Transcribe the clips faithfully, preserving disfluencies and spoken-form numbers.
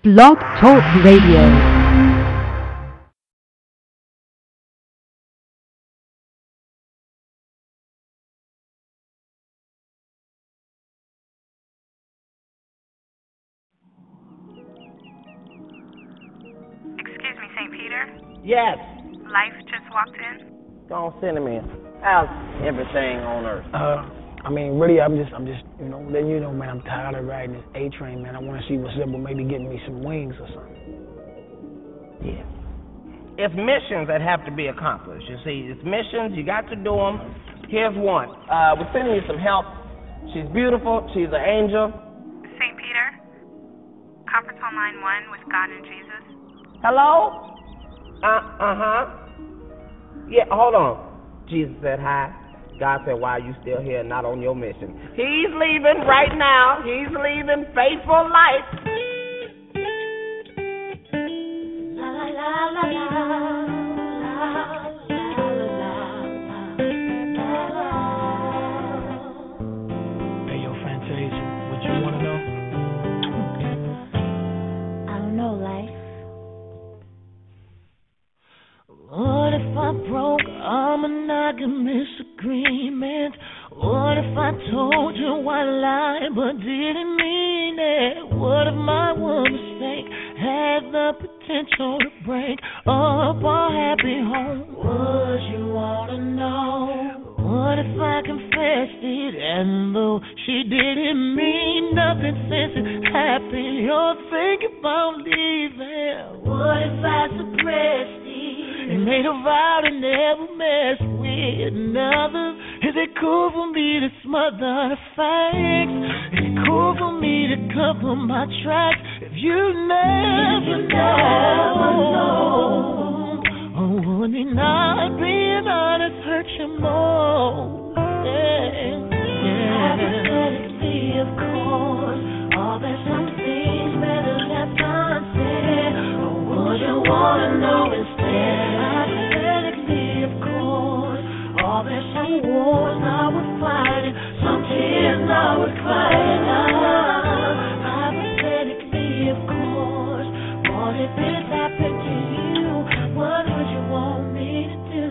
Blog Talk Radio. Excuse me, Saint Peter? Yes. Life just walked in? Go on, send him in. How's everything on earth? Uh, I mean, really, I'm just, I'm just, you know, letting you know, man, I'm tired of riding this A train, man. I want to see what's up with maybe getting me some wings or something. Yeah. It's missions that have to be accomplished. You see, it's missions. You got to do them. Here's one. Uh, we're sending you some help. She's beautiful. She's an angel. Saint Peter? Conference on line one with God and Jesus? Hello? Uh, uh-huh. Yeah, hold on. Jesus said hi. God said, why are you still here and not on your mission? He's leaving right now. He's leaving. Faithful life. La, la, la, la, la. Hey, yo, Fantasia, what you want to know? I don't know, life. What if I broke our monogamous agreement? What if I told you I lied but didn't mean it? What if my one mistake had the potential to break up our happy home? Would you wanna know? What if I confessed it and though she didn't mean nothing since it happened, you're thinking about leaving? What if I suppressed it and made a vow to never mess with another? Is it cool for me to smother the facts? Is it cool for me to cover my tracks? If you never know, oh, would it not being honest hurt you more? Yeah, yeah. Hypothetically, of course, all there's some things better left unsaid. Or would you wanna know instead? Hypothetically, of course, all there's some wars now we're fighting, some tears now we're crying. Ah, hypothetically, of course, what if this happened to you? What would you want me to do?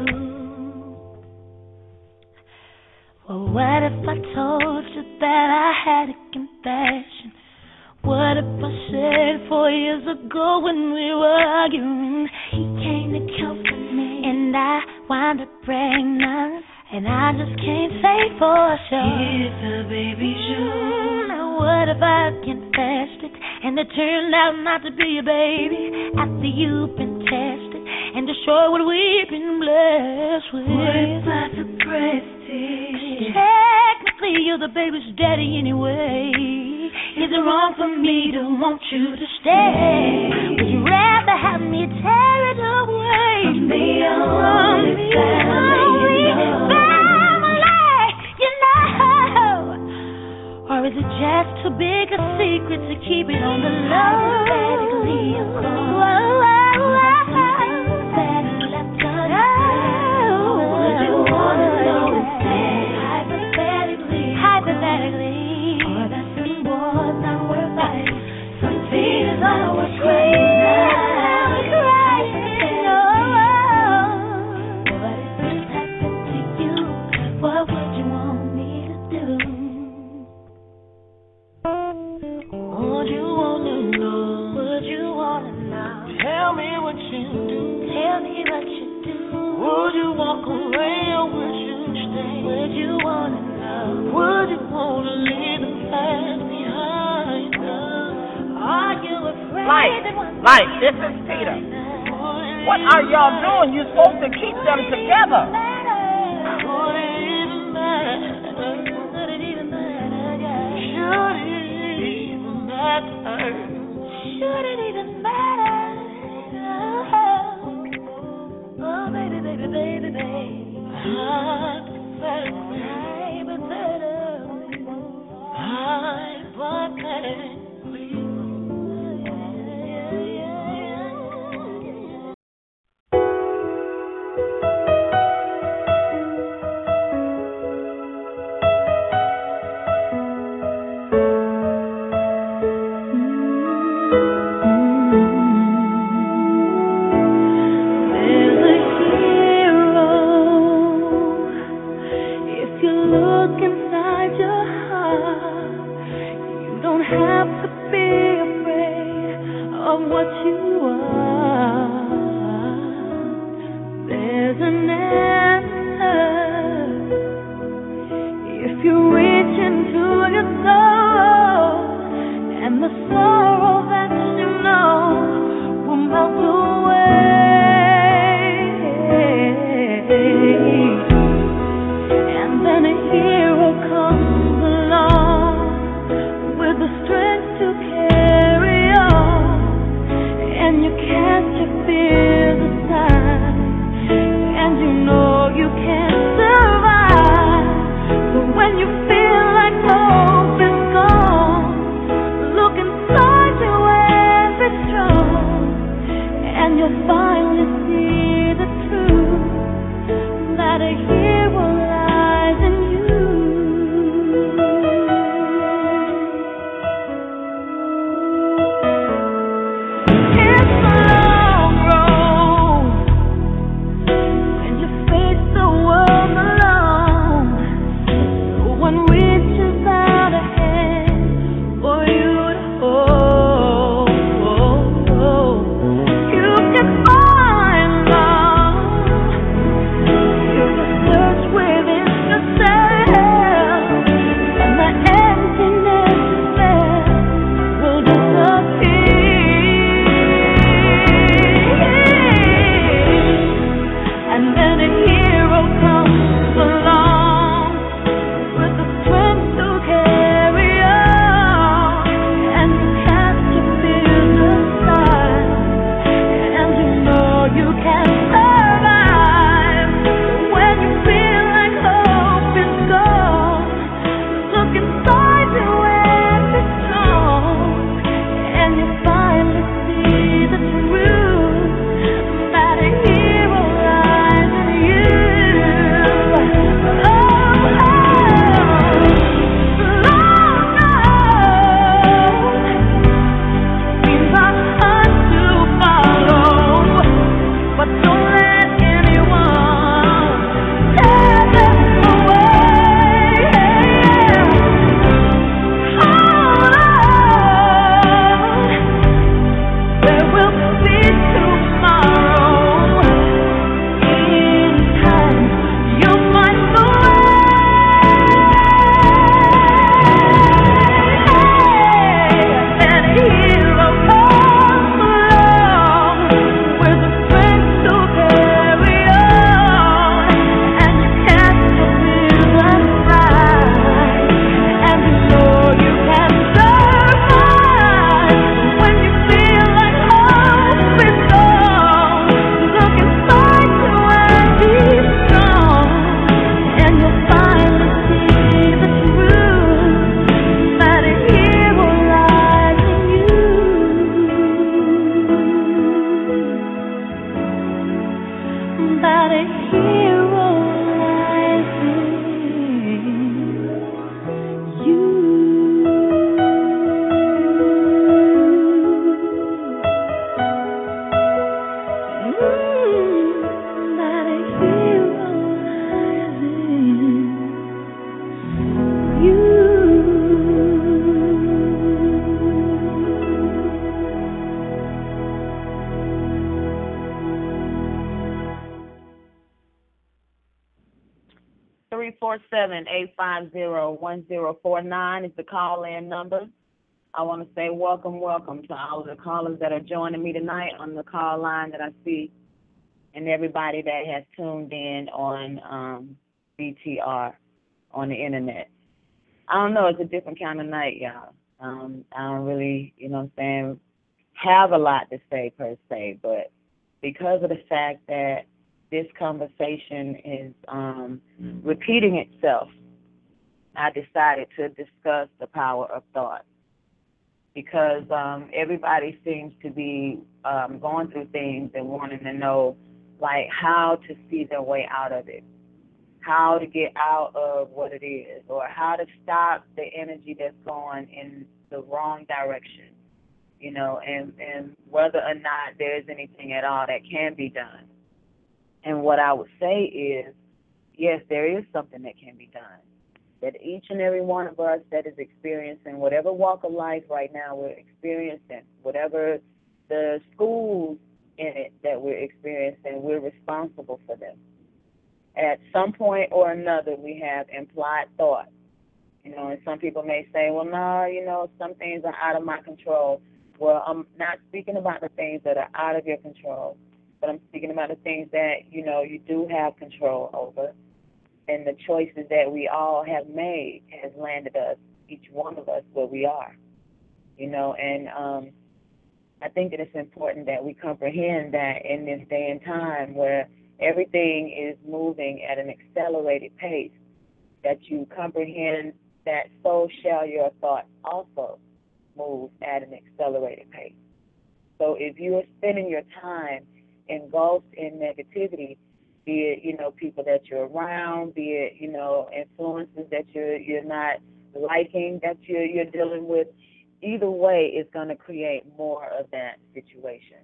Well, what if I told you that I had a confession? What if I said four years ago when we were arguing, he came to comfort me and I wound up pregnant, and I just can't say for sure if the baby's yours. Now what if I confessed it and it turned out not to be a baby after you've been tested and destroyed what we've been blessed with? What if I suppressed it? Technically you're the baby's daddy anyway. Is it wrong for me to want you to stay? Would you rather have me tear it away? From the only family, family, you know. Or is it just too big a secret to keep it on the low? Hypothetically, of course. Whoa, whoa, whoa. Better left unsaid. Would you wanna know instead? Hypothetically, hypothetically. Wars now we're fighting, some tears now we're crying. Now we're crying. Oh, what if this happened to you? What would you want me to do? Would you wanna know? Would you wanna know? Tell me what you do. Tell me what you do. Would you walk away or would you stay? Would you wanna know? Would you wanna leave the past? Life, life, this is Peter. What are y'all doing? You're supposed to keep them together. Should it even matter? Should it even matter? Should it even matter? Oh, baby, baby, baby, baby. Hypothetically, hypothetically, hypothetically. of what you are, there's an answer. If you reach into your soul, and the sorrow that you know will melt away, and then a hero comes along with the strength to carry on, and you cast your fears aside, and you know you can't survive. But when you feel like hope is gone, look inside you and be strong, and you'll finally see the truth, that a hero lies in you. It's a long road when you face the world alone. No one reaches out a hand for you to hold. You can find love if you search within yourself, and the emptiness you felt will disappear. And then a hero comes along with the strength to carry on, and you cast your fears aside, and you know you can survive. When you feel like hope is gone, look inside you and be strong, and you finally see the truth, that a hero lies in you. Oh, long road seems hard to follow, but don't let anyone tear them away. Hold on, there will be tomorrow. In time, you'll find the way. And a hero comes along with the strength to carry on, and you cast your fears aside, and you know you can survive. When you feel like hope is gone, look inside you and be strong, and you'll finally see the truth, that a hero lies in you. That a hero lies in you. Mm, that a hero lies in you. three four seven, eight five zero, one zero four nine is the call-in number. I want to say welcome, welcome to all of the callers that are joining me tonight on the call line that I see, and everybody that has tuned in on um, B T R on the internet. I don't know, it's a different kind of night, y'all. Um, I don't really, you know what I'm saying, have a lot to say per se, but because of the fact that this conversation is um, repeating itself, I decided to discuss the power of thought, because um, everybody seems to be um, going through things and wanting to know, like, how to see their way out of it, how to get out of what it is, or how to stop the energy that's going in the wrong direction, you know, and, and whether or not there's anything at all that can be done. And what I would say is, yes, there is something that can be done. That each and every one of us that is experiencing whatever walk of life right now we're experiencing, whatever the schools in it that we're experiencing, we're responsible for them. At some point or another, we have implied thought. You know, and some people may say, well, no, you know, some things are out of my control. Well, I'm not speaking about the things that are out of your control, but I'm speaking about the things that, you know, you do have control over. And the choices that we all have made has landed us, each one of us, where we are. You know, and um, I think that it's important that we comprehend that in this day and time where everything is moving at an accelerated pace, that you comprehend that so shall your thoughts also move at an accelerated pace. So if you are spending your time engulfed in negativity, be it, you know, people that you're around, be it, you know, influences that you're you're not liking that you're you're dealing with, either way it's going to create more of that situation.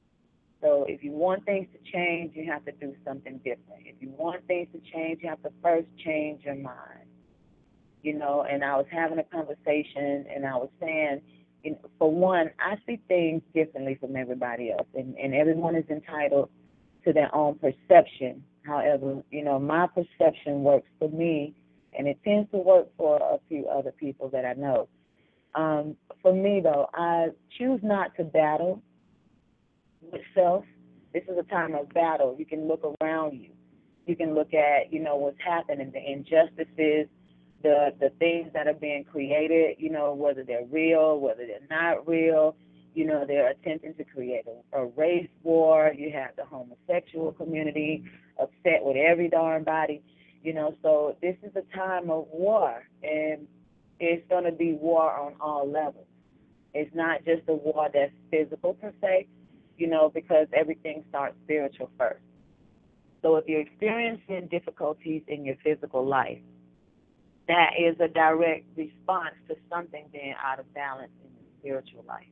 So if you want things to change, you have to do something different. If you want things to change, you have to first change your mind. You know, and I was having a conversation, and I was saying, you know, for one, I see things differently from everybody else, and, and everyone is entitled to their own perception. However, you know, my perception works for me, and it tends to work for a few other people that I know. Um, for me, though, I choose not to battle with self. This is a time of battle. You can look around you. You can look at, you know, what's happening, the injustices, the the things that are being created, you know, whether they're real, whether they're not real. You know, they're attempting to create a, a race war. You have the homosexual community upset with every darn body. You know, so this is a time of war, and it's going to be war on all levels. It's not just a war that's physical per se, you know, because everything starts spiritual first. So if you're experiencing difficulties in your physical life, that is a direct response to something being out of balance in your spiritual life.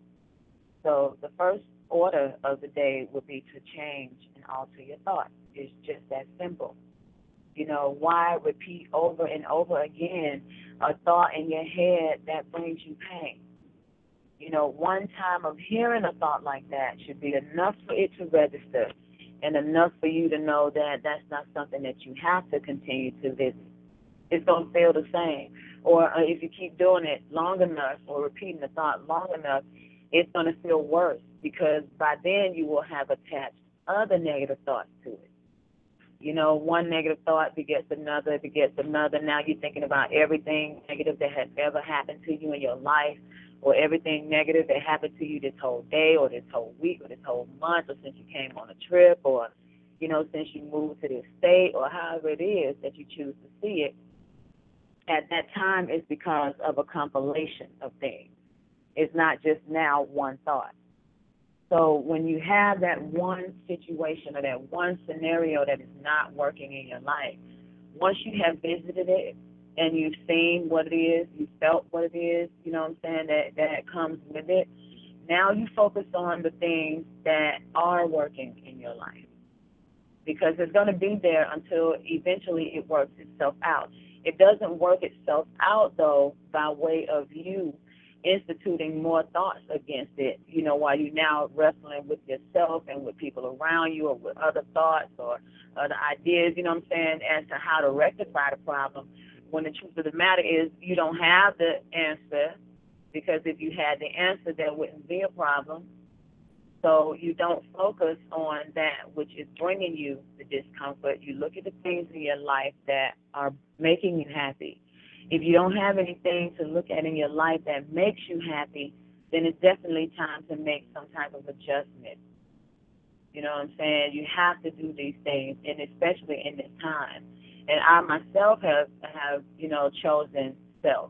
So the first order of the day would be to change and alter your thoughts. It's just that simple. You know, why repeat over and over again a thought in your head that brings you pain? You know, one time of hearing a thought like that should be enough for it to register and enough for you to know that that's not something that you have to continue to visit. It's going to feel the same. Or uh, if you keep doing it long enough or repeating the thought long enough, it's going to feel worse, because by then you will have attached other negative thoughts to it. You know, one negative thought begets another, begets another. Now you're thinking about everything negative that has ever happened to you in your life, or everything negative that happened to you this whole day or this whole week or this whole month, or since you came on a trip, or, you know, since you moved to this state, or however it is that you choose to see it. At that time, it's because of a compilation of things. It's not just now one thought. So when you have that one situation or that one scenario that is not working in your life, once you have visited it and you've seen what it is, you felt what it is, you know what I'm saying, that, that comes with it, now you focus on the things that are working in your life. Because it's going to be there until eventually it works itself out. It doesn't work itself out, though, by way of you instituting more thoughts against it, you know, while you're now wrestling with yourself and with people around you, or with other thoughts or other ideas, you know what I'm saying, as to how to rectify the problem, when the truth of the matter is you don't have the answer, because if you had the answer, there wouldn't be a problem. So you don't focus on that which is bringing you the discomfort. You look at the things in your life that are making you happy. If you don't have anything to look at in your life that makes you happy, then it's definitely time to make some type of adjustment. You know what I'm saying? You have to do these things, and especially in this time. And I myself have, have you know, chosen self.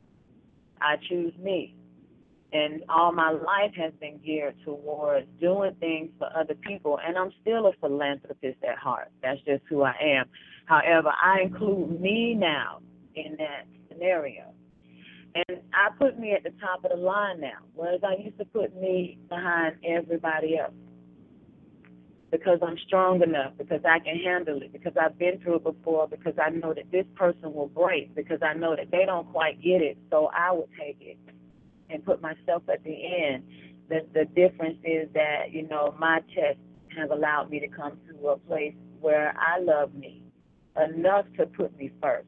I choose me. And all my life has been geared towards doing things for other people, and I'm still a philanthropist at heart. That's just who I am. However, I include me now in that scenario. And I put me at the top of the line now, whereas I used to put me behind everybody else. Because I'm strong enough, because I can handle it, because I've been through it before, because I know that this person will break, because I know that they don't quite get it, so I will take it and put myself at the end. the, the difference is that, you know, my tests have allowed me to come to a place where I love me enough to put me first.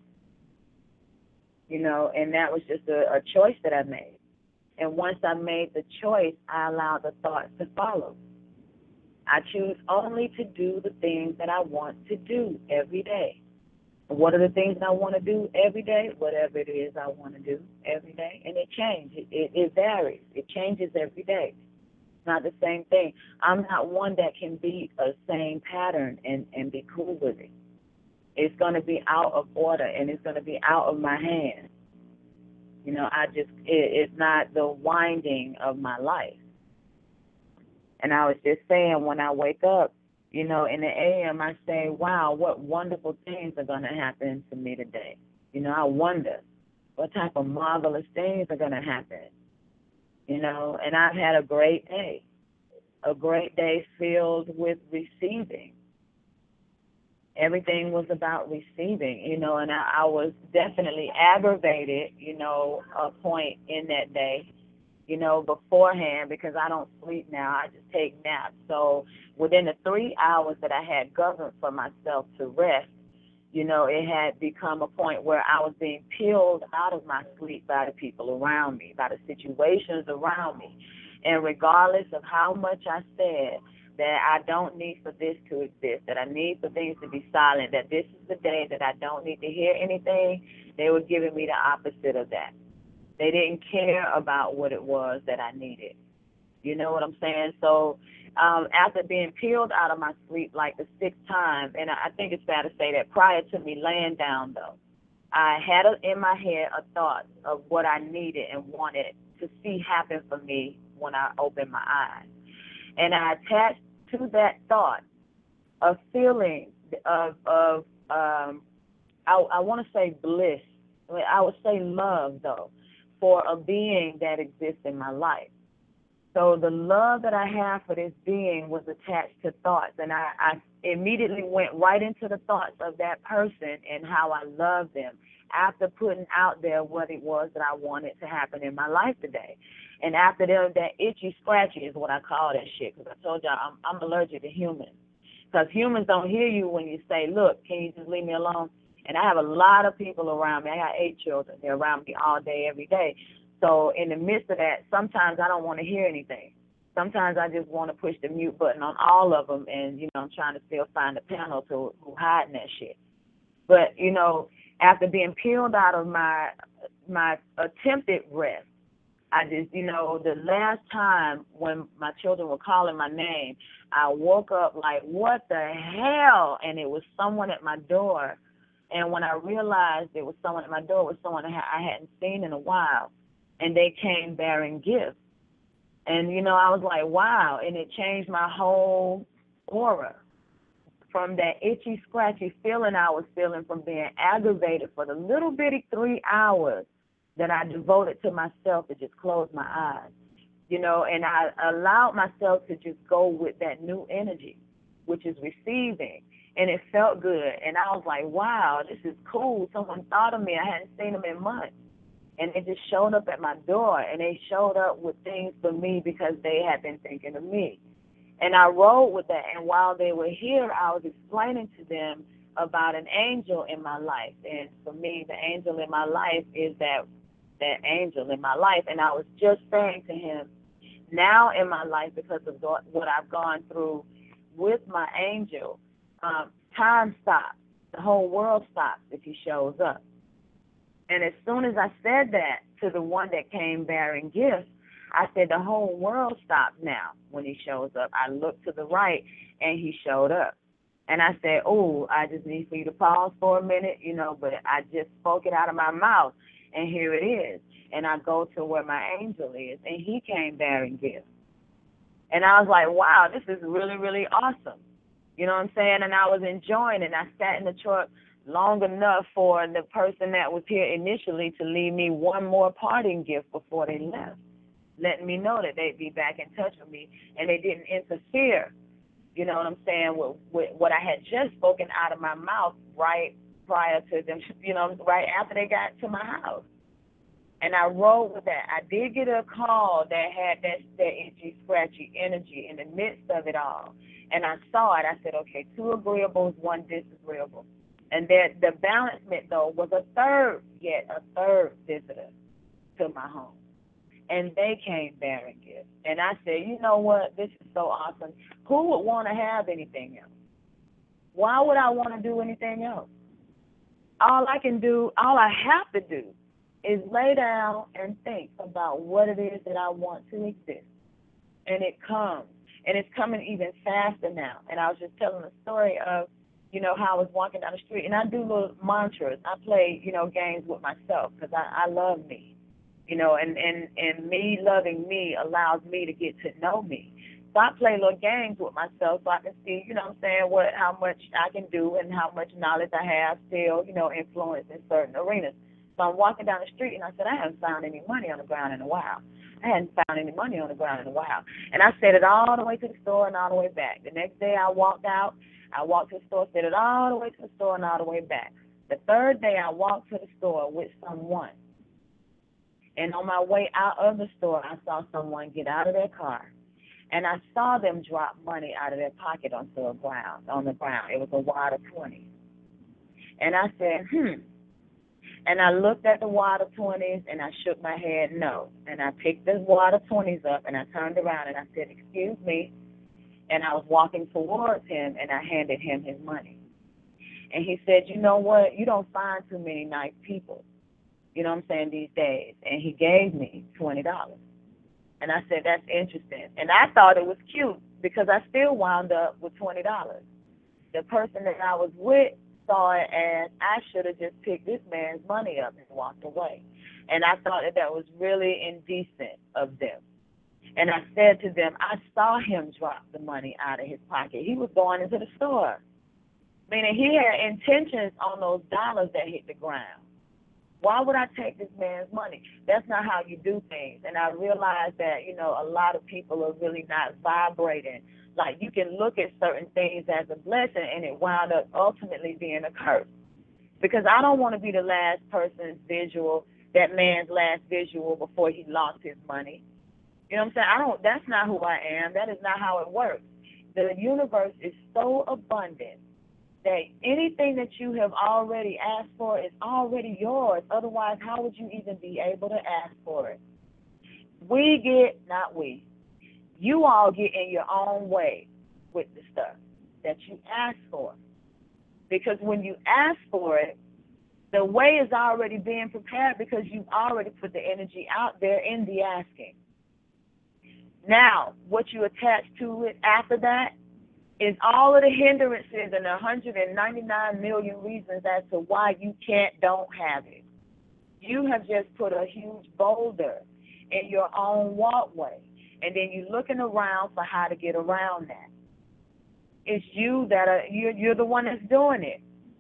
You know, and that was just a, a choice that I made. And once I made the choice, I allowed the thoughts to follow. I choose only to do the things that I want to do every day. What are the things I want to do every day? Whatever it is I want to do every day. And it changes. It, it varies. It changes every day. It's not the same thing. I'm not one that can be a same pattern and, and be cool with it. It's going to be out of order, and it's going to be out of my hands. You know, I just, it, it's not the winding of my life. And I was just saying, when I wake up, you know, in the A M, I say, wow, what wonderful things are going to happen to me today. You know, I wonder what type of marvelous things are going to happen. You know, and I've had a great day, a great day filled with receiving. Everything was about receiving, you know, and I, I was definitely aggravated, you know, a point in that day, you know, beforehand, because I don't sleep now. I just take naps. So within the three hours that I had governed for myself to rest, you know, it had become a point where I was being peeled out of my sleep by the people around me, by the situations around me. And regardless of how much I said that I don't need for this to exist, that I need for things to be silent, that this is the day that I don't need to hear anything, they were giving me the opposite of that. They didn't care about what it was that I needed. You know what I'm saying? So um, after being peeled out of my sleep like the sixth time, and I think it's fair to say that prior to me laying down, though, I had a, in my head a thought of what I needed and wanted to see happen for me when I opened my eyes. And I attached to that thought a feeling of, of um, I, I want to say bliss. I, mean, I would say love, though, for a being that exists in my life. So the love that I have for this being was attached to thoughts, and I, I immediately went right into the thoughts of that person and how I love them after putting out there what it was that I wanted to happen in my life today. And after that, that itchy, scratchy is what I call that shit, because I told y'all I'm, I'm allergic to humans. Because humans don't hear you when you say, look, can you just leave me alone? And I have a lot of people around me. I got eight children. They're around me all day, every day. So in the midst of that, sometimes I don't want to hear anything. Sometimes I just want to push the mute button on all of them, and, you know, I'm trying to still find a panel to who hiding that shit. But, you know, after being peeled out of my my attempted rest, I just, you know, the last time when my children were calling my name, I woke up like, what the hell? And it was someone at my door. And when I realized it was someone at my door, it was someone I hadn't seen in a while. And they came bearing gifts. And, you know, I was like, wow. And it changed my whole aura from that itchy, scratchy feeling I was feeling from being aggravated for the little bitty three hours that I devoted to myself to just close my eyes, you know, and I allowed myself to just go with that new energy, which is receiving, and it felt good. And I was like, wow, this is cool. Someone thought of me. I hadn't seen them in months. And they just showed up at my door, and they showed up with things for me because they had been thinking of me. And I rode with that, and while they were here, I was explaining to them about an angel in my life. And for me, the angel in my life is that that angel in my life. And I was just saying to him, now in my life, because of what I've gone through with my angel, um, time stops. The whole world stops if he shows up. And as soon as I said that to the one that came bearing gifts, I said, the whole world stops now when he shows up. I looked to the right, and he showed up. And I said, oh, I just need for you to pause for a minute, you know, but I just spoke it out of my mouth, and here it is. And I go to where my angel is, and he came bearing gifts. And I was like, wow, this is really, really awesome. You know what I'm saying? And I was enjoying it. And I sat in the truck long enough for the person that was here initially to leave me one more parting gift before they left, letting me know that they'd be back in touch with me, and they didn't interfere, you know what I'm saying, with, with what I had just spoken out of my mouth right prior to them, you know, right after they got to my house. And I rode with that. I did get a call that had that, that itchy, scratchy energy in the midst of it all. And I saw it. I said, okay, two agreeables, one disagreeable. And that the balancement, though, was a third, yet a third visitor to my home. And they came bearing gifts. And I said, you know what? This is so awesome. Who would want to have anything else? Why would I want to do anything else? All I can do, all I have to do is lay down and think about what it is that I want to exist. And it comes. And it's coming even faster now. And I was just telling a story of, you know, how I was walking down the street. And I do little mantras. I play, you know, games with myself because I, I love me. You know, and, and, and me loving me allows me to get to know me. So I play little games with myself so I can see, you know what I'm saying, what how much I can do and how much knowledge I have still, you know, influence in certain arenas. So I'm walking down the street, and I said, I haven't found any money on the ground in a while. I hadn't found any money on the ground in a while. And I said it all the way to the store and all the way back. The next day I walked out. I walked to the store, said it all the way to the store and all the way back. The third day I walked to the store with someone. And on my way out of the store, I saw someone get out of their car. And I saw them drop money out of their pocket onto the ground, on the ground. It was a wad of twenties. And I said, hmm. And I looked at the wad of twenties, and I shook my head no. And I picked this wad of twenties up, and I turned around, and I said, excuse me. And I was walking towards him, and I handed him his money. And he said, you know what? You don't find too many nice people, you know what I'm saying, these days. And he gave me twenty dollars. And I said, that's interesting. And I thought it was cute because I still wound up with twenty dollars. The person that I was with saw it as I should have just picked this man's money up and walked away. And I thought that that was really indecent of them. And I said to them, I saw him drop the money out of his pocket. He was going into the store, meaning he had intentions on those dollars that hit the ground. Why would I take this man's money? That's not how you do things. And I realized that, you know, a lot of people are really not vibrating. Like, you can look at certain things as a blessing, and it wound up ultimately being a curse. Because I don't want to be the last person's visual, that man's last visual before he lost his money. You know what I'm saying? I don't. That's not who I am. That is not how it works. The universe is so abundant that anything that you have already asked for is already yours. Otherwise, how would you even be able to ask for it? We get, not we, you all get in your own way with the stuff that you ask for. Because when you ask for it, the way is already being prepared because you've already put the energy out there in the asking. Now, what you attach to it after that is all of the hindrances and one hundred ninety-nine million reasons as to why you can't, don't have it. You have just put a huge boulder in your own walkway, and then you're looking around for how to get around that. It's you that are, you're, you're the one that's doing it.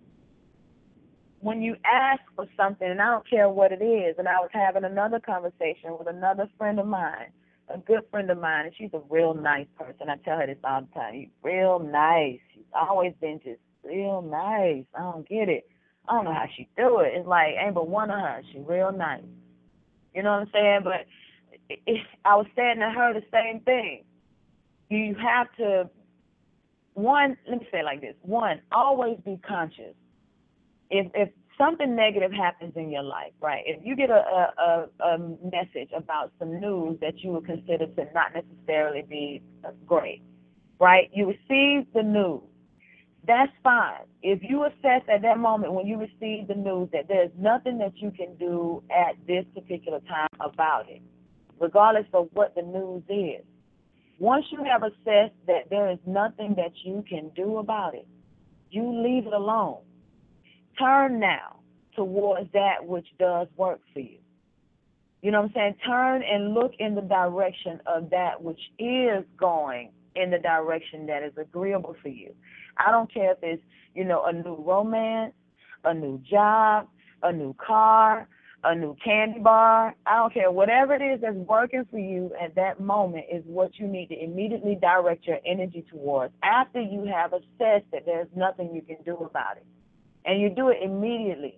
When you ask for something, and I don't care what it is, and I was having another conversation with another friend of mine, a good friend of mine, and she's a real nice person. I tell her this all the time. She's real nice. She's always been just real nice. I don't get it. I don't know how she do it. It's like, ain't but one of her. She's real nice. You know what I'm saying? But it, it, I was saying to her the same thing. You have to, one, let me say it like this. One, always be conscious. If if something negative happens in your life, right? If you get a, a, a message about some news that you would consider to not necessarily be great, right? You receive the news. That's fine. If you assess at that moment when you receive the news that there's nothing that you can do at this particular time about it, regardless of what the news is, once you have assessed that there is nothing that you can do about it, you leave it alone. Turn now towards that which does work for you. You know what I'm saying? Turn and look in the direction of that which is going in the direction that is agreeable for you. I don't care if it's, you know, a new romance, a new job, a new car, a new candy bar. I don't care. Whatever it is that's working for you at that moment is what you need to immediately direct your energy towards after you have assessed that there's nothing you can do about it. And you do it immediately.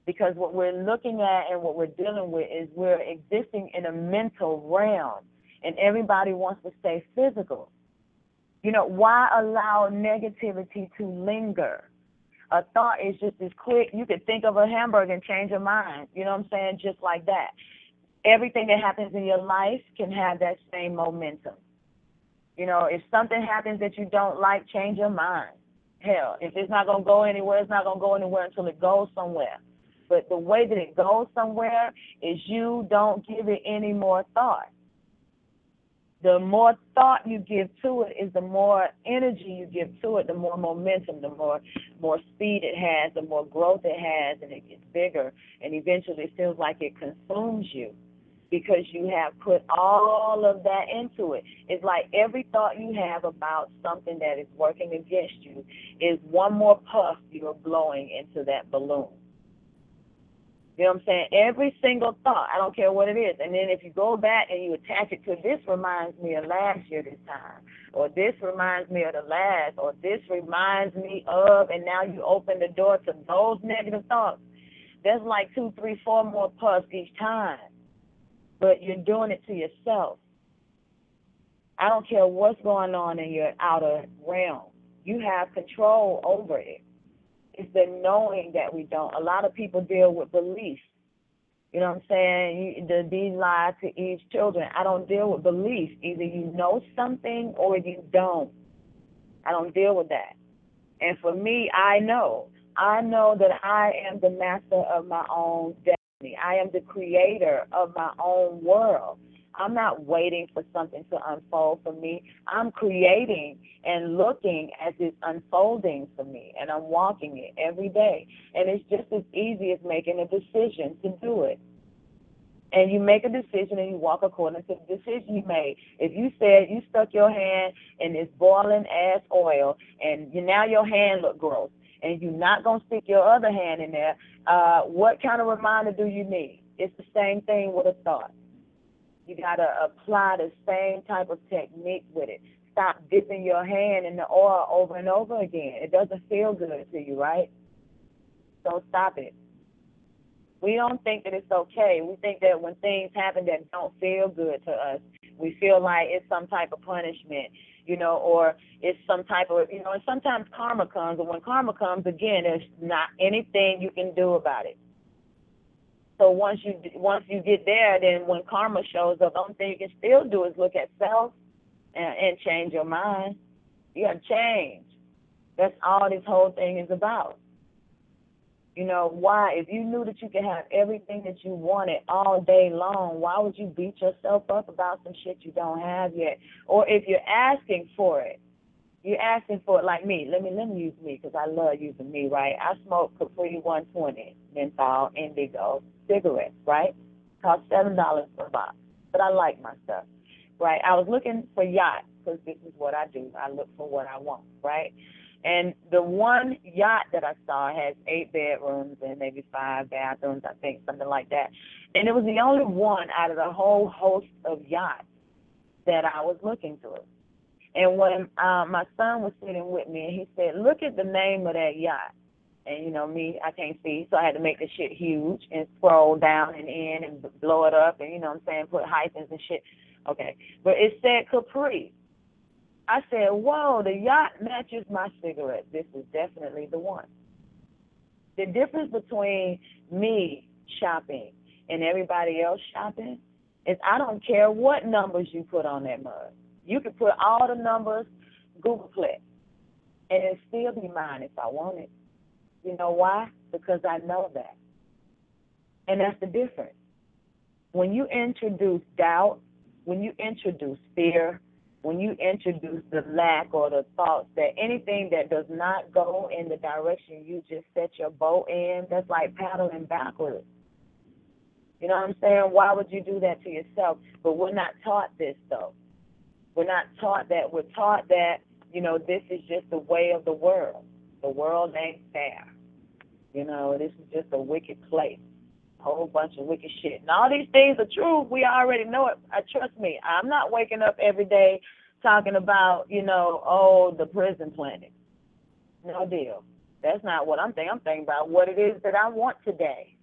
Because what we're looking at and what we're dealing with is we're existing in a mental realm, and everybody wants to stay physical. You know, why allow negativity to linger? A thought is just as quick. You could think of a hamburger and change your mind. You know what I'm saying? Just like that. Everything that happens in your life can have that same momentum. You know, if something happens that you don't like, change your mind. Hell, if it's not going to go anywhere, it's not going to go anywhere until it goes somewhere. But the way that it goes somewhere is you don't give it any more thought. The more thought you give to it is the more energy you give to it, the more momentum, the more more speed it has, the more growth it has, and it gets bigger. And eventually it feels like it consumes you because you have put all of that into it. It's like every thought you have about something that is working against you is one more puff you're blowing into that balloon. You know what I'm saying? Every single thought, I don't care what it is. And then if you go back and you attach it to this reminds me of last year this time, or this reminds me of the last, or this reminds me of, and now you open the door to those negative thoughts. There's like two, three, four more puffs each time. But you're doing it to yourself. I don't care what's going on in your outer realm. You have control over it. It's the knowing that we don't. A lot of people deal with belief. You know what I'm saying? You, the, these lies to Eve's children. I don't deal with belief. Either you know something or you don't. I don't deal with that. And for me, I know. I know that I am the master of my own destiny. I am the creator of my own world. I'm not waiting for something to unfold for me. I'm creating and looking as it's unfolding for me, and I'm walking it every day. And it's just as easy as making a decision to do it. And you make a decision and you walk according to the decision you made. If you said you stuck your hand in this boiling ass oil and you, now your hand look gross, and you're not going to stick your other hand in there, uh, what kind of reminder do you need? It's the same thing with a thought. You got to apply the same type of technique with it. Stop dipping your hand in the oil over and over again. It doesn't feel good to you, right? So stop it. We don't think that it's okay. We think that when things happen that don't feel good to us, we feel like it's some type of punishment, you know, or it's some type of, you know, and sometimes karma comes. And when karma comes, again, there's not anything you can do about it. So once you once you get there, then when karma shows up, the only thing you can still do is look at self and, and change your mind. You got to change. That's all this whole thing is about. You know, why? If you knew that you could have everything that you wanted all day long, why would you beat yourself up about some shit you don't have yet? Or if you're asking for it, you're asking for it like me. Let me let me use me because I love using me, right? I smoke Capri one twenty, menthol, indigo cigarettes, right? Cost seven dollars per box, but I like my stuff, right? I was looking for yachts because this is what I do. I look for what I want, right? And the one yacht that I saw has eight bedrooms and maybe five bathrooms, I think, something like that. And it was the only one out of the whole host of yachts that I was looking through. And when uh, my son was sitting with me, and he said, look at the name of that yacht. And, you know, me, I can't see, so I had to make the shit huge and scroll down and in and blow it up and, you know what I'm saying, put hyphens and shit. Okay. But it said Capri. I said, whoa, the yacht matches my cigarette. This is definitely the one. The difference between me shopping and everybody else shopping is I don't care what numbers you put on that mug. You could put all the numbers, Google Play, and it'll still be mine if I want it. You know why? Because I know that. And that's the difference. When you introduce doubt, when you introduce fear, when you introduce the lack or the thoughts that anything that does not go in the direction you just set your boat in, that's like paddling backwards. You know what I'm saying? Why would you do that to yourself? But we're not taught this, though. We're not taught that. We're taught that, you know, this is just the way of the world. The world ain't fair. You know, this is just a wicked place. A whole bunch of wicked shit. And all these things are true. We already know it. Uh, trust me, I'm not waking up every day talking about, you know, oh, the prison planet. No deal. That's not what I'm thinking. I'm thinking about what it is that I want today.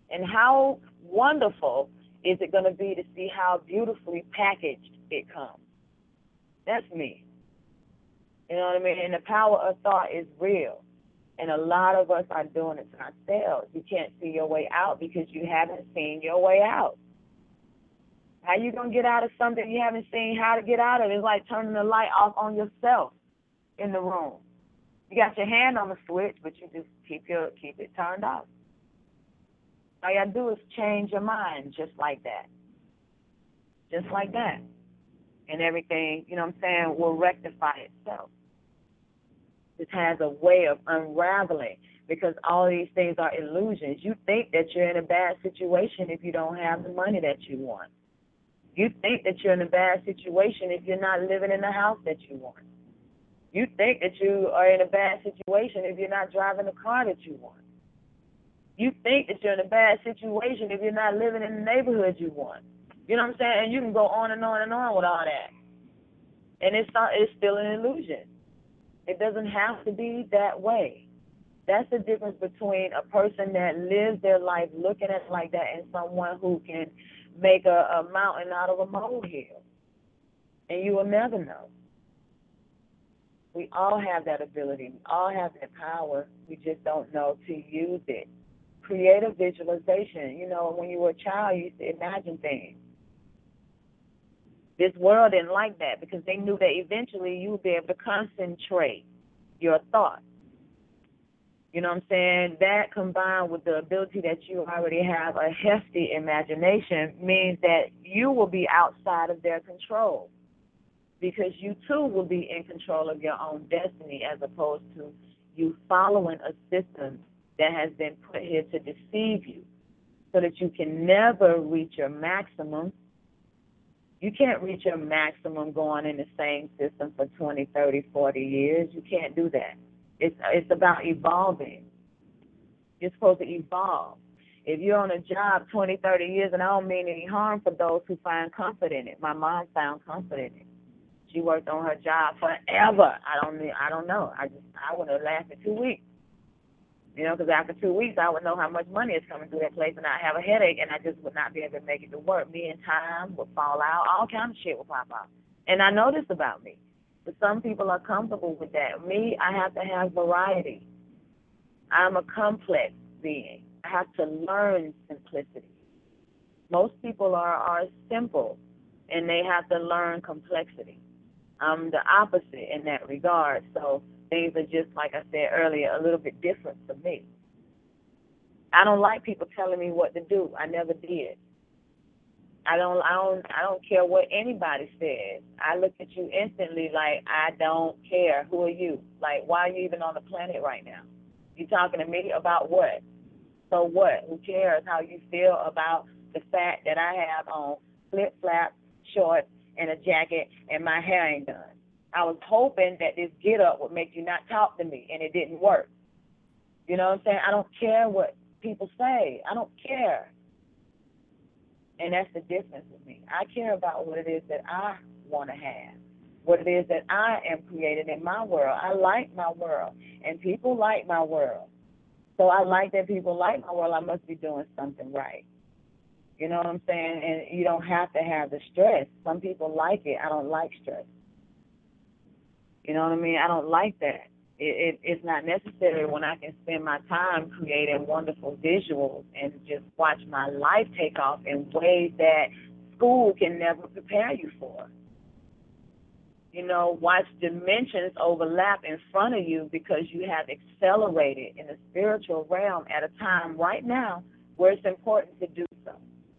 And how wonderful is it going to be to see how beautifully packaged it comes? That's me. You know what I mean? And the power of thought is real. And a lot of us are doing it to ourselves. You can't see your way out because you haven't seen your way out. How you going to get out of something you haven't seen how to get out of? It's like turning the light off on yourself in the room. You got your hand on the switch, but you just keep your keep it turned off. All you got to do is change your mind just like that. Just like that. And everything, you know what I'm saying, will rectify itself. This has a way of unraveling because all these things are illusions. You think that you're in a bad situation if you don't have the money that you want. You think that you're in a bad situation if you're not living in the house that you want. You think that you are in a bad situation if you're not driving the car that you want. You think that you're in a bad situation if you're not living in the neighborhood you want. You know what I'm saying? And you can go on and on and on with all that. And it's not, it's still an illusion. It doesn't have to be that way. That's the difference between a person that lives their life looking at it like that and someone who can make a, a mountain out of a molehill. And you will never know. We all have that ability. We all have that power. We just don't know to use it. Creative visualization. You know, when you were a child, you used to imagine things. This world didn't like that because they knew that eventually you would be able to concentrate your thoughts. You know what I'm saying? That combined with the ability that you already have a hefty imagination means that you will be outside of their control because you too will be in control of your own destiny as opposed to you following a system that has been put here to deceive you so that you can never reach your maximum. You can't reach your maximum going in the same system for twenty, thirty, forty years. You can't do that. It's it's about evolving. You're supposed to evolve. If you're on a job twenty, thirty years, and I don't mean any harm for those who find comfort in it. My mom found comfort in it. She worked on her job forever. I don't mean, I don't know. I just I would have lasted two weeks. You know, because after two weeks, I would know how much money is coming through that place, and I'd have a headache, and I just would not be able to make it to work. Me and time would fall out. All kinds of shit would pop out. And I know this about me. But some people are comfortable with that. Me, I have to have variety. I'm a complex being. I have to learn simplicity. Most people are, are simple, and they have to learn complexity. I'm the opposite in that regard. So things are just, like I said earlier, a little bit different for me. I don't like people telling me what to do. I never did. I don't I don't I don't care what anybody says. I look at you instantly like I don't care. Who are you? Like, why are you even on the planet right now? You talking to me about what? So what? Who cares how you feel about the fact that I have on flip-flops, shorts, and a jacket, and my hair ain't done? I was hoping that this get-up would make you not talk to me, and it didn't work. You know what I'm saying? I don't care what people say. I don't care. And that's the difference with me. I care about what it is that I want to have, what it is that I am created in my world. I like my world, and people like my world. So I like that people like my world. I must be doing something right. You know what I'm saying? And you don't have to have the stress. Some people like it. I don't like stress. You know what I mean? I don't like that. It, it, it's not necessary when I can spend my time creating wonderful visuals and just watch my life take off in ways that school can never prepare you for. You know, watch dimensions overlap in front of you because you have accelerated in the spiritual realm at a time right now where it's important to do so.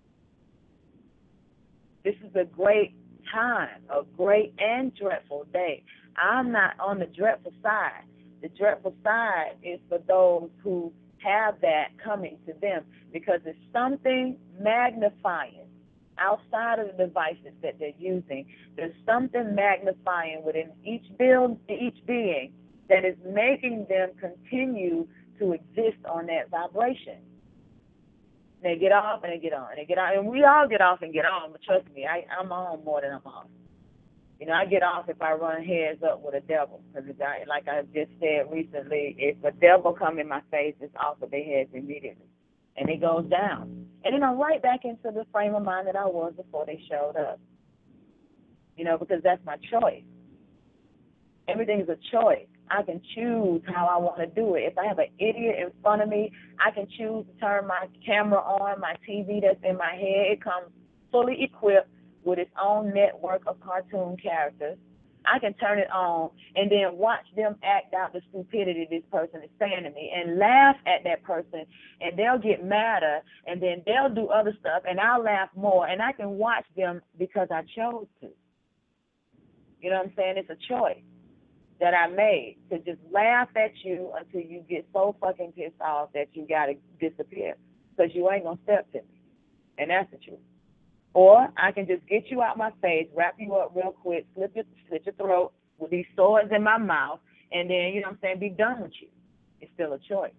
This is a great time, a great and dreadful day. I'm not on the dreadful side. The dreadful side is for those who have that coming to them because it's something magnifying outside of the devices that they're using. There's something magnifying within each build, each being that is making them continue to exist on that vibration. They get off and they get on. They get on, and we all get off and get on. But trust me, I, I'm on more than I'm off. You know, I get off if I run heads up with a devil. Because, like I just said recently, if a devil come in my face, it's off of their heads immediately. and it goes down. And then I'm right back into the frame of mind that I was before they showed up. You know, because that's my choice. Everything is a choice. I can choose how I want to do it. If I have an idiot in front of me, I can choose to turn my camera on, my T V that's in my head. It comes fully equipped with its own network of cartoon characters. I can turn it on and then watch them act out the stupidity this person is saying to me and laugh at that person, and they'll get madder, and then they'll do other stuff, and I'll laugh more, and I can watch them because I chose to. You know what I'm saying? It's a choice that I made to just laugh at you until you get so fucking pissed off that you got to disappear because you ain't going to step to me. And that's the truth. Or I can just get you out my face, wrap you up real quick, slip your, slit your throat with these swords in my mouth, and then, you know what I'm saying, be done with you. It's still a choice.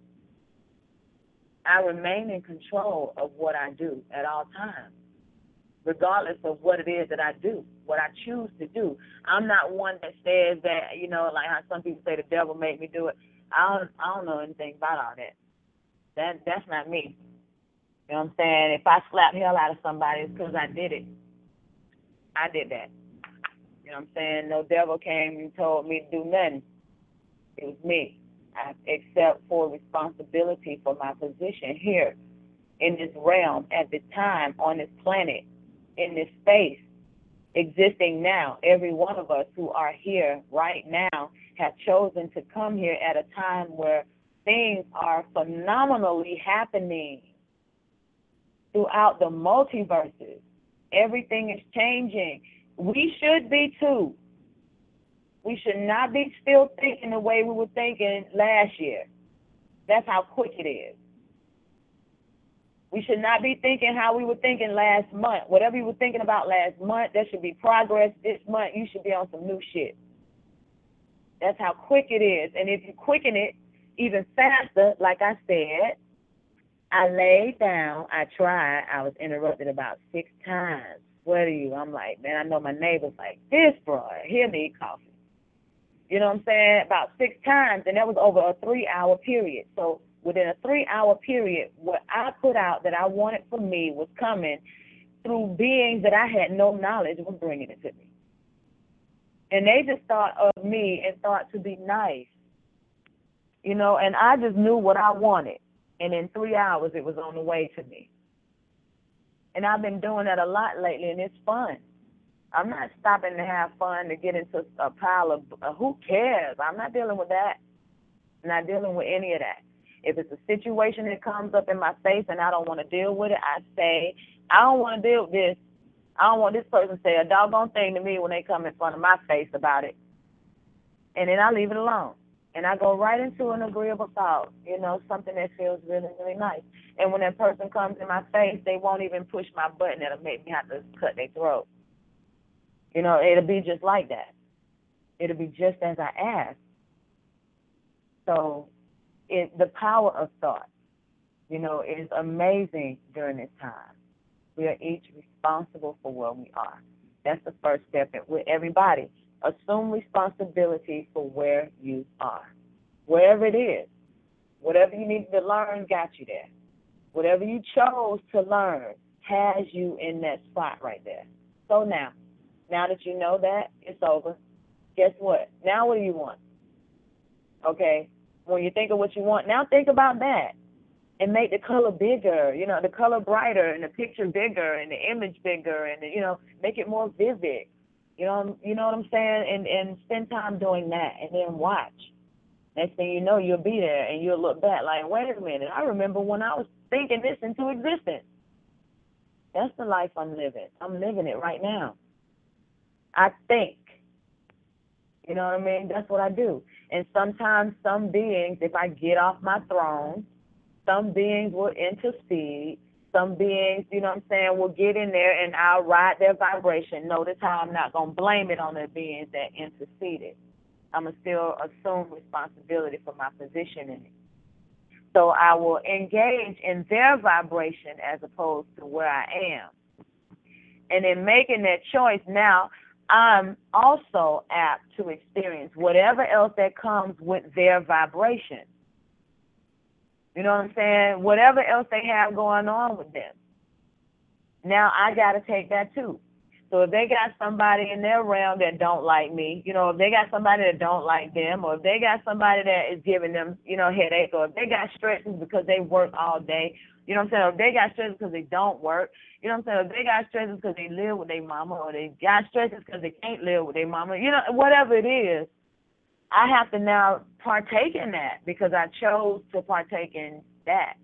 I remain in control of what I do at all times, regardless of what it is that I do, what I choose to do. I'm not one that says that, you know, like how some people say the devil made me do it. I don't, I don't know anything about all that. That that's not me. You know what I'm saying? If I slap the hell out of somebody, it's because I did it. I did that. You know what I'm saying? No devil came and told me to do nothing. It was me. I accept full responsibility for my position here in this realm, at this time, on this planet, in this space, existing now. Every one of us who are here right now have chosen to come here at a time where things are phenomenally happening throughout the multiverses. Everything is changing. We should be too. We should not be still thinking the way we were thinking last year. That's how quick it is. We should not be thinking how we were thinking last month. Whatever you were thinking about last month, there should be progress this month. You should be on some new shit. That's how quick it is. And if you quicken it even faster, like I said, I laid down, I tried, I was interrupted about six times. Swear to you, I'm like, man, I know my neighbor's like, this bro, he'll need coffee. You know what I'm saying? About six times, and that was over a three-hour period. So within a three-hour period, what I put out that I wanted for me was coming through beings that I had no knowledge was bringing it to me. And they just thought of me and thought to be nice. You know, and I just knew what I wanted. And in three hours, it was on the way to me. And I've been doing that a lot lately, and it's fun. I'm not stopping to have fun to get into a pile of, uh, who cares? I'm not dealing with that. I'm not dealing with any of that. If it's a situation that comes up in my face and I don't want to deal with it, I say, I don't want to deal with this. I don't want this person to say a doggone thing to me when they come in front of my face about it. And then I leave it alone. And I go right into an agreeable thought, you know, something that feels really, really nice. And when that person comes in my face, they won't even push my button that'll make me have to cut their throat. You know, it'll be just like that. It'll be just as I asked. So it, the power of thought, you know, is amazing during this time. We are each responsible for where we are. That's the first step with everybody. Assume responsibility for where you are, wherever it is. Whatever you need to learn got you there. Whatever you chose to learn has you in that spot right there. So now, now that you know that, it's over. Guess what? Now what do you want? Okay? When you think of what you want, now think about that and make the color bigger, you know, the color brighter and the picture bigger and the image bigger and, the, you know, make it more vivid. You know, you know what I'm saying? And and spend time doing that and then watch. Next thing you know, you'll be there and you'll look back like, wait a minute, I remember when I was thinking this into existence. That's the life I'm living. I'm living it right now. I think. You know what I mean? That's what I do. And sometimes some beings, if I get off my throne, some beings will intercede. Some beings, you know what I'm saying, will get in there and I'll ride their vibration. Notice how I'm not going to blame it on the beings that interceded. I'm going to still assume responsibility for my position in it. So I will engage in their vibration as opposed to where I am. And in making that choice now, I'm also apt to experience whatever else that comes with their vibration. You know what I'm saying? Whatever else they have going on with them. Now I got to take that too. So if they got somebody in their realm that don't like me, you know, if they got somebody that don't like them, or if they got somebody that is giving them, you know, headache, or if they got stresses because they work all day, you know what I'm saying, or if they got stresses because they don't work, you know what I'm saying, or if they got stresses because they live with their mama, or they got stresses because they can't live with their mama, you know, whatever it is, I have to now partake in that because I chose to partake in that.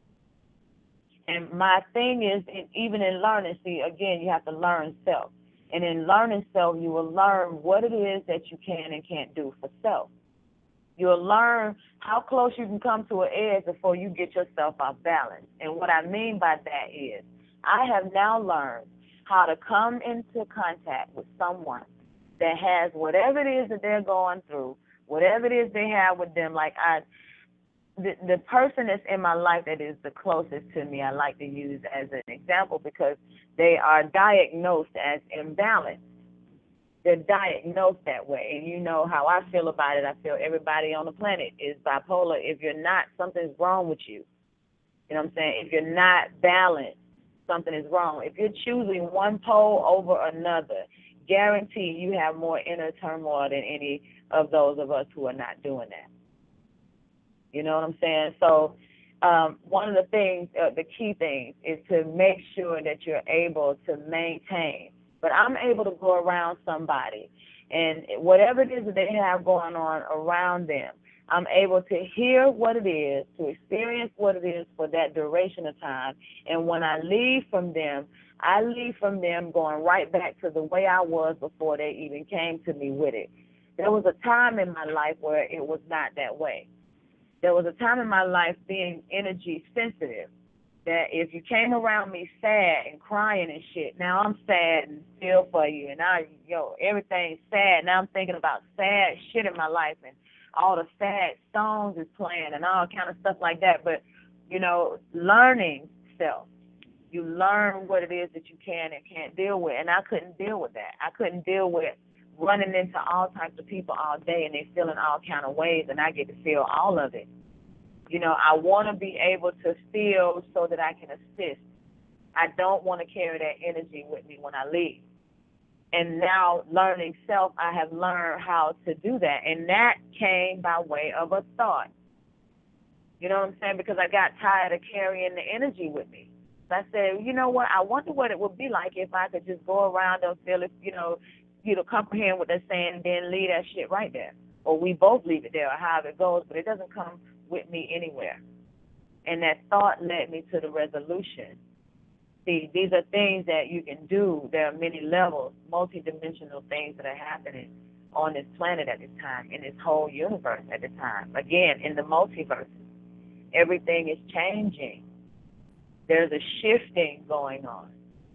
And my thing is, even in learning, see, again, you have to learn self. And in learning self, you will learn what it is that you can and can't do for self. You'll learn how close you can come to an edge before you get yourself off balance. And what I mean by that is, I have now learned how to come into contact with someone that has whatever it is that they're going through, whatever it is they have with them. Like I, the, the person that's in my life that is the closest to me, I like to use as an example because they are diagnosed as imbalanced. They're diagnosed that way. And you know how I feel about it. I feel everybody on the planet is bipolar. If you're not, something's wrong with you. You know what I'm saying? If you're not balanced, something is wrong. If you're choosing one pole over another, guarantee you have more inner turmoil than any of those of us who are not doing that. You know what I'm saying? So um, one of the things, uh, the key things, is to make sure that you're able to maintain. But I'm able to go around somebody, and whatever it is that they have going on around them, I'm able to hear what it is, to experience what it is for that duration of time. And when I leave from them, I leave from them going right back to the way I was before they even came to me with it. There was a time in my life where it was not that way. There was a time in my life being energy sensitive, that if you came around me sad and crying and shit, now I'm sad and feel for you, and I, yo, everything's sad. Now I'm thinking about sad shit in my life, and all the sad songs is playing and all kind of stuff like that. But, you know, learning self, you learn what it is that you can and can't deal with, and I couldn't deal with that. I couldn't deal with running into all types of people all day and they feeling all kind of ways, and I get to feel all of it. You know, I want to be able to feel so that I can assist. I don't want to carry that energy with me when I leave. And now learning self, I have learned how to do that. And that came by way of a thought. You know what I'm saying? Because I got tired of carrying the energy with me. So I said, you know what, I wonder what it would be like if I could just go around and feel it, you know, you know, comprehend what they're saying and then leave that shit right there. Or we both leave it there or however it goes, but it doesn't come with me anywhere. And that thought led me to the resolution. See, these are things that you can do. There are many levels, multidimensional things that are happening on this planet at this time, in this whole universe at the time. Again, in the multiverse, everything is changing. There's a shifting going on.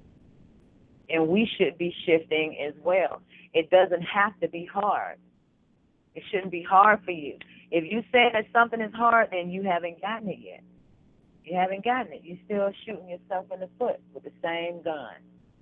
And we should be shifting as well. It doesn't have to be hard. It shouldn't be hard for you. If you say that something is hard, then you haven't gotten it yet. You haven't gotten it. You're still shooting yourself in the foot with the same gun.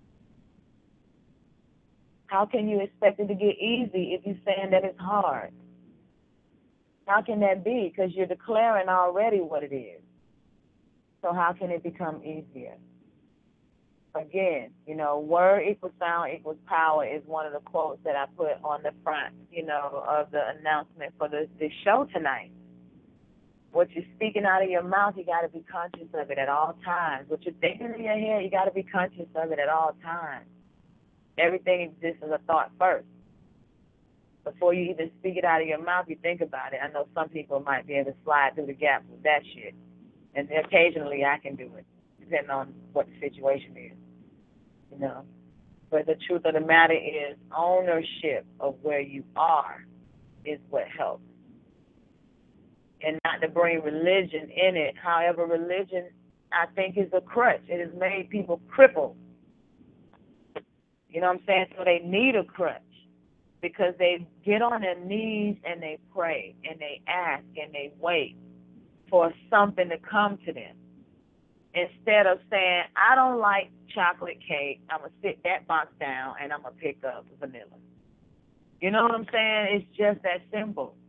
How can you expect it to get easy if you're saying that it's hard? How can that be? Because you're declaring already what it is. So how can it become easier? Again, you know, word equals sound equals power is one of the quotes that I put on the front, you know, of the announcement for the, the show tonight. What you're speaking out of your mouth, you got to be conscious of it at all times. What you're thinking in your head, you got to be conscious of it at all times. Everything exists as a thought first. Before you even speak it out of your mouth, you think about it. I know some people might be able to slide through the gaps with that shit. And occasionally I can do it, depending on what the situation is, you know. But the truth of the matter is ownership of where you are is what helps. And not to bring religion in it. However, religion, I think, is a crutch. It has made people crippled. You know what I'm saying? So they need a crutch because they get on their knees and they pray and they ask and they wait for something to come to them. Instead of saying, I don't like chocolate cake, I'm going to sit that box down and I'm going to pick up vanilla. You know what I'm saying? It's just that simple.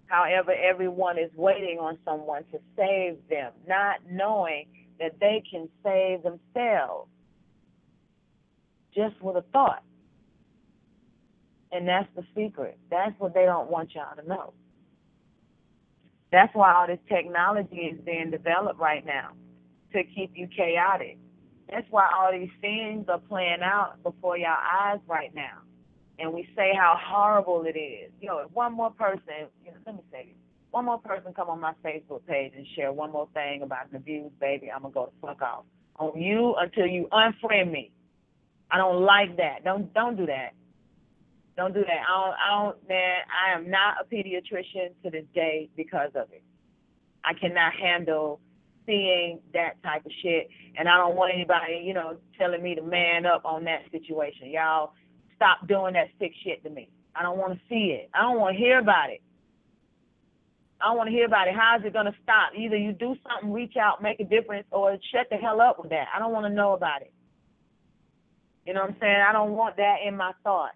However, everyone is waiting on someone to save them, not knowing that they can save themselves just with a thought. And that's the secret. That's what they don't want y'all to know. That's why all this technology is being developed right now, to keep you chaotic. That's why all these things are playing out before your eyes right now. And we say how horrible it is. You know, if one more person, you know, let me say this, one more person come on my Facebook page and share one more thing about the views, baby, I'm going to go the fuck off on you until you unfriend me. I don't like that. Don't don't do that. Don't do that. I don't, I don't, man, I am not a pediatrician to this day because of it. I cannot handle seeing that type of shit, and I don't want anybody, you know, telling me to man up on that situation. Y'all stop doing that sick shit to me. I don't want to see it. I don't want to hear about it. I don't want to hear about it. How is it going to stop? Either you do something, reach out, make a difference, or shut the hell up with that. I don't want to know about it. You know what I'm saying? I don't want that in my thoughts.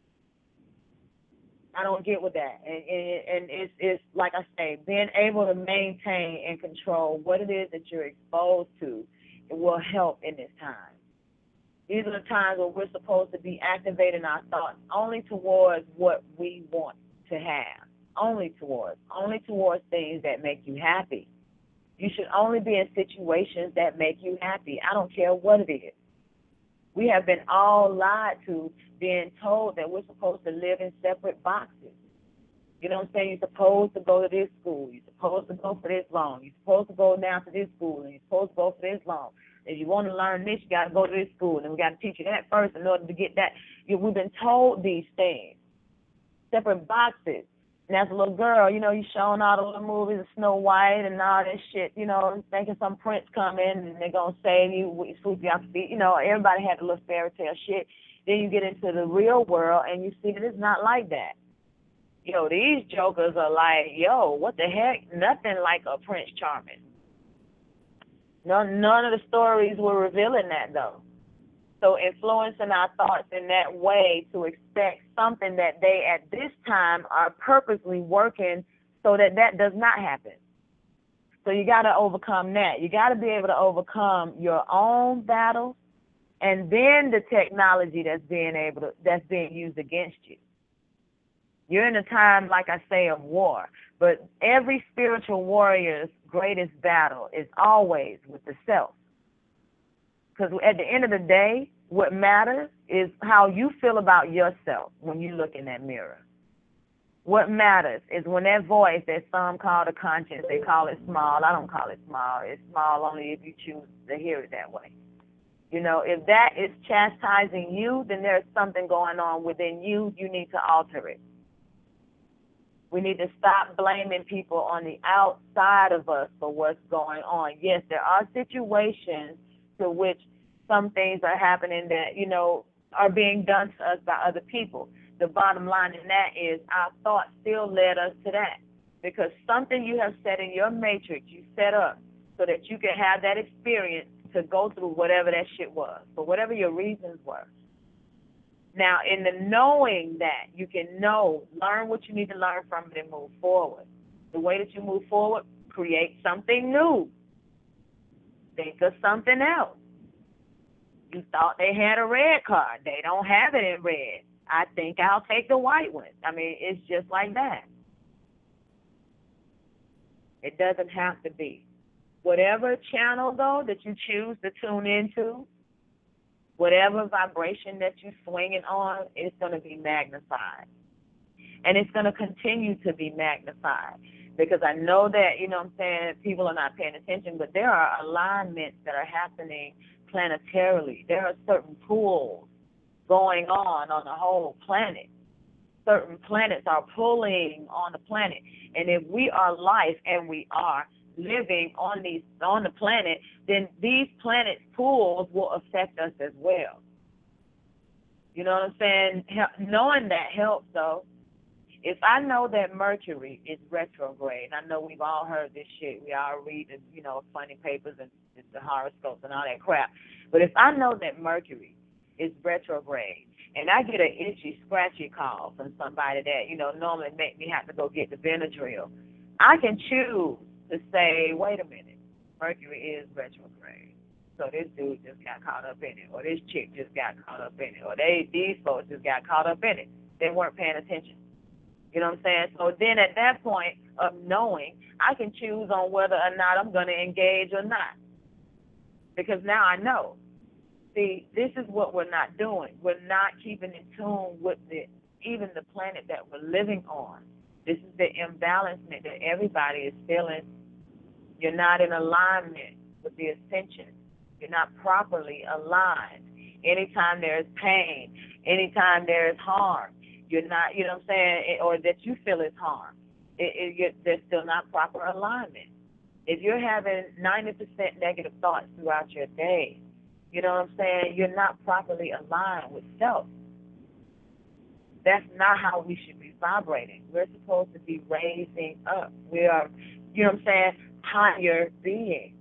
I don't get with that. And, and, and it's, it's, like I say, being able to maintain and control what it is that you're exposed to, it will help in this time. These are the times where we're supposed to be activating our thoughts only towards what we want to have, only towards, only towards things that make you happy. You should only be in situations that make you happy. I don't care what it is. We have been all lied to, being told that we're supposed to live in separate boxes. You know what I'm saying? You're supposed to go to this school. You're supposed to go for this long. You're supposed to go now to this school, and you're supposed to go for this long. If you want to learn this, you got to go to this school, and we got to teach you that first in order to get that. You, we've been told these things, separate boxes. And as a little girl, you know, you showing all the little movies of Snow White and all this shit, you know, thinking some prince come in and they're going to save you, sweep you off the feet. You know, everybody had a little fairy tale shit. Then you get into the real world and you see that it's not like that. Yo, these jokers are like, yo, what the heck? Nothing like a Prince Charming. No, none of the stories were revealing that, though. So influencing our thoughts in that way to expect something that they at this time are purposely working so that that does not happen. So you got to overcome that. You got to be able to overcome your own battles and then the technology that's being able to, that's being used against you. You're in a time, like I say, of war. But every spiritual warrior's greatest battle is always with the self. Because at the end of the day, what matters is how you feel about yourself when you look in that mirror. What matters is when that voice that some call the conscience, they call it small. I don't call it small. It's small only if you choose to hear it that way. You know, if that is chastising you, then there's something going on within you. You need to alter it. We need to stop blaming people on the outside of us for what's going on. Yes, there are situations to which some things are happening that, you know, are being done to us by other people. The bottom line in that is our thoughts still led us to that, because something you have set in your matrix, you set up so that you can have that experience to go through whatever that shit was, for whatever your reasons were. Now, in the knowing that, you can know, learn what you need to learn from it and move forward. The way that you move forward, create something new. Think of something else. You thought they had a red card. They don't have it in red. I think I'll take the white one. I mean, it's just like that. It doesn't have to be. Whatever channel, though, that you choose to tune into, whatever vibration that you're swinging on, it's going to be magnified. And it's going to continue to be magnified. Because I know that, you know what I'm saying, people are not paying attention, but there are alignments that are happening planetarily. There are certain pulls going on on the whole planet. Certain planets are pulling on the planet. And if we are life, and we are living on these on the planet, then these planets' pulls will affect us as well. You know what I'm saying? Knowing that helps, though. If I know that Mercury is retrograde, I know we've all heard this shit. We all read, the, you know, funny papers and the horoscopes and all that crap. But if I know that Mercury is retrograde, and I get an itchy, scratchy call from somebody that, you know, normally make me have to go get the Benadryl, I can choose to say, wait a minute, Mercury is retrograde. So this dude just got caught up in it, or this chick just got caught up in it, or they these folks just got caught up in it. They weren't paying attention. You know what I'm saying? So then at that point of knowing, I can choose on whether or not I'm going to engage or not. Because now I know. See, this is what we're not doing. We're not keeping in tune with the even the planet that we're living on. This is the imbalancement that everybody is feeling. You're not in alignment with the ascension. You're not properly aligned. Anytime there's pain, anytime there's harm, you're not, you know what I'm saying, or that you feel is harm, it, it, you're, there's still not proper alignment. If you're having ninety percent negative thoughts throughout your day, you know what I'm saying, you're not properly aligned with self. That's not how we should be vibrating. We're supposed to be raising up. We are, you know what I'm saying, higher beings.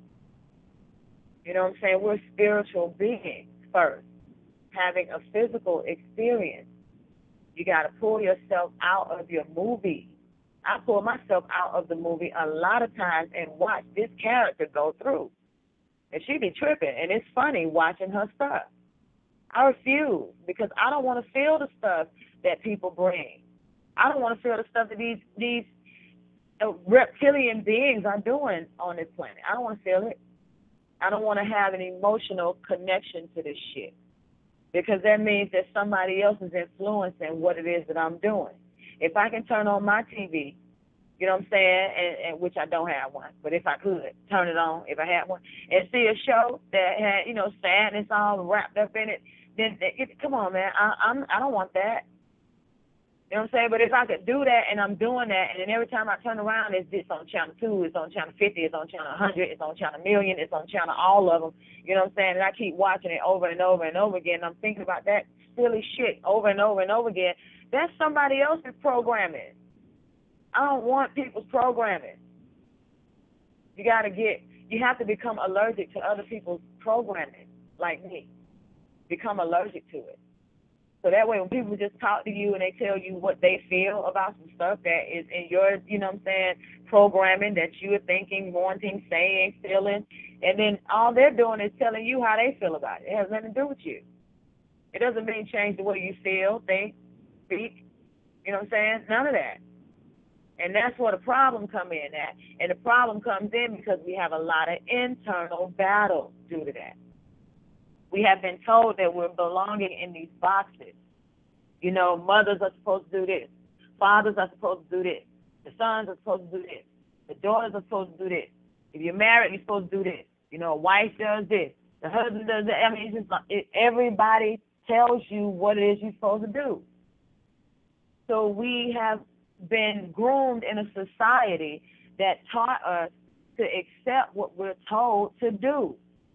You know what I'm saying? We're spiritual beings first, having a physical experience. You got to pull yourself out of your movie. I pull myself out of the movie a lot of times and watch this character go through. And she be tripping, and it's funny watching her stuff. I refuse because I don't want to feel the stuff that people bring. I don't want to feel the stuff that these these uh, reptilian beings are doing on this planet. I don't want to feel it. I don't want to have an emotional connection to this shit because that means that somebody else is influencing what it is that I'm doing. If I can turn on my T V, you know what I'm saying, and, and which I don't have one, but if I could turn it on, if I had one, and see a show that had, you know, sadness all wrapped up in it, then it, come on, man, I, I'm I don't want that. You know what I'm saying? But if I could do that and I'm doing that, and then every time I turn around, it's this on channel two, it's on channel fifty, it's on channel one hundred, it's on channel million, it's on channel all of them. You know what I'm saying? And I keep watching it over and over and over again. And I'm thinking about that silly shit over and over and over again. That's somebody else's programming. I don't want people's programming. You got to get, you have to become allergic to other people's programming, like me. Become allergic to it. So that way when people just talk to you and they tell you what they feel about some stuff that is in your, you know what I'm saying, programming that you are thinking, wanting, saying, feeling, and then all they're doing is telling you how they feel about it. It has nothing to do with you. It doesn't mean change the way you feel, think, speak. You know what I'm saying? None of that. And that's where the problem comes in at. And the problem comes in because we have a lot of internal battles due to that. We have been told that we're belonging in these boxes. You know, mothers are supposed to do this. Fathers are supposed to do this. The sons are supposed to do this. The daughters are supposed to do this. If you're married, you're supposed to do this. You know, a wife does this. The husband does that. I mean, it's just like it, everybody tells you what it is you're supposed to do. So we have been groomed in a society that taught us to accept what we're told to do.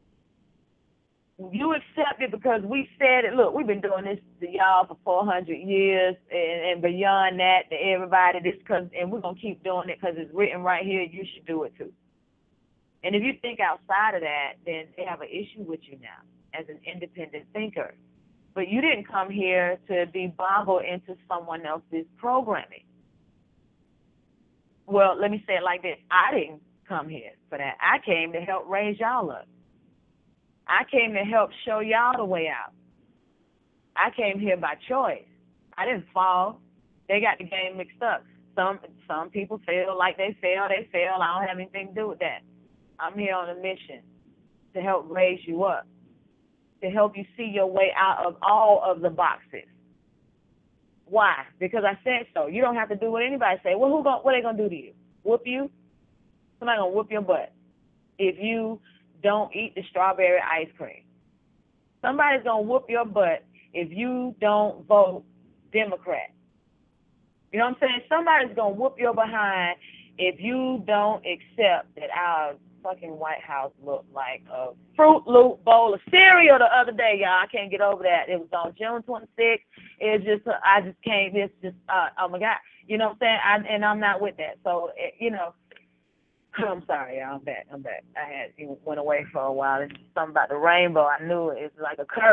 You accept it because we said it. Look, we've been doing this to y'all for four hundred years and, and beyond that to everybody. This cause, and we're going to keep doing it because it's written right here. You should do it too. And if you think outside of that, then they have an issue with you now as an independent thinker. But you didn't come here to be boggled into someone else's programming. Well, let me say it like this. I didn't come here for that. I came to help raise y'all up. I came to help show y'all the way out. I came here by choice. I didn't fall. They got the game mixed up. Some some people feel like they fail, they fail. I don't have anything to do with that. I'm here on a mission to help raise you up, to help you see your way out of all of the boxes. Why? Because I said so. You don't have to do what anybody say. Well, who going what are they gonna do to you? Whoop you? Somebody gonna whoop your butt if you don't eat the strawberry ice cream. Somebody's gonna whoop your butt if you don't vote Democrat. You know what I'm saying? Somebody's gonna whoop your behind if you don't accept that our fucking White House looked like a Fruit Loop bowl of cereal the other day, y'all. I can't get over that. It was on June twenty-sixth. It's just, uh, I just can't, it's just, uh, oh my God. You know what I'm saying? I, and I'm not with that. So, it, you know, I'm sorry, y'all. I'm back. I'm back. I had it went away for a while. It's just something about the rainbow. I knew it. It's like a curse.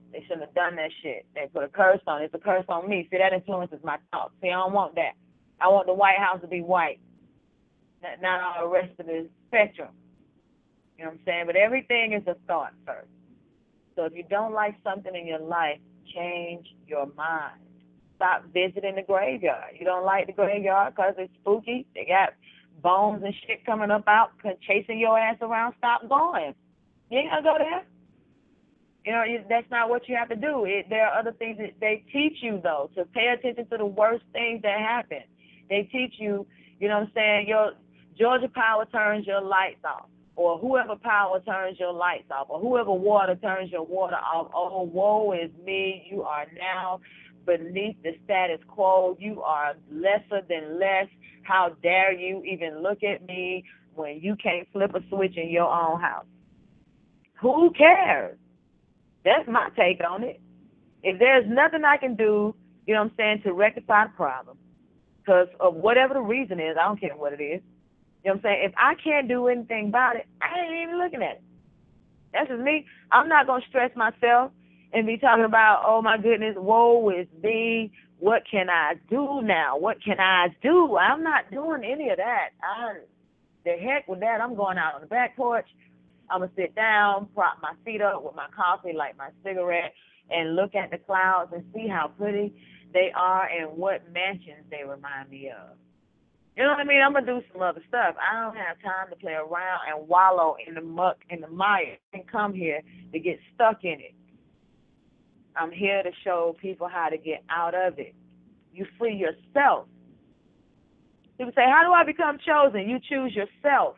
They shouldn't have done that shit. They put a curse on it. It's a curse on me. See, that influences my thoughts. See, I don't want that. I want the White House to be white, not all the rest of the spectrum. You know what I'm saying? But everything is a thought first. So if you don't like something in your life, change your mind. Stop visiting the graveyard. You don't like the graveyard because it's spooky. They got bones and shit coming up out, chasing your ass around. Stop going. You ain't gonna go there. You know, that's not what you have to do. It, there are other things that they teach you, though, to pay attention to the worst things that happen. They teach you, you know what I'm saying, your Georgia Power turns your lights off, or whoever power turns your lights off, or whoever water turns your water off. Oh, woe is me. You are now beneath the status quo. You are lesser than less. How dare you even look at me when you can't flip a switch in your own house? Who cares? That's my take on it. If there's nothing I can do, you know what I'm saying, to rectify the problem, because of whatever the reason is, I don't care what it is. You know what I'm saying? If I can't do anything about it, I ain't even looking at it. That's just me. I'm not going to stress myself and be talking about, oh, my goodness, woe is me. What can I do now? What can I do? I'm not doing any of that. I, the heck with that. I'm going out on the back porch. I'm going to sit down, prop my feet up with my coffee, light my cigarette, and look at the clouds and see how pretty they are and what mansions they remind me of. You know what I mean? I'm going to do some other stuff. I don't have time to play around and wallow in the muck, in the mire, and come here to get stuck in it. I'm here to show people how to get out of it. You free yourself. People say, how do I become chosen? You choose yourself.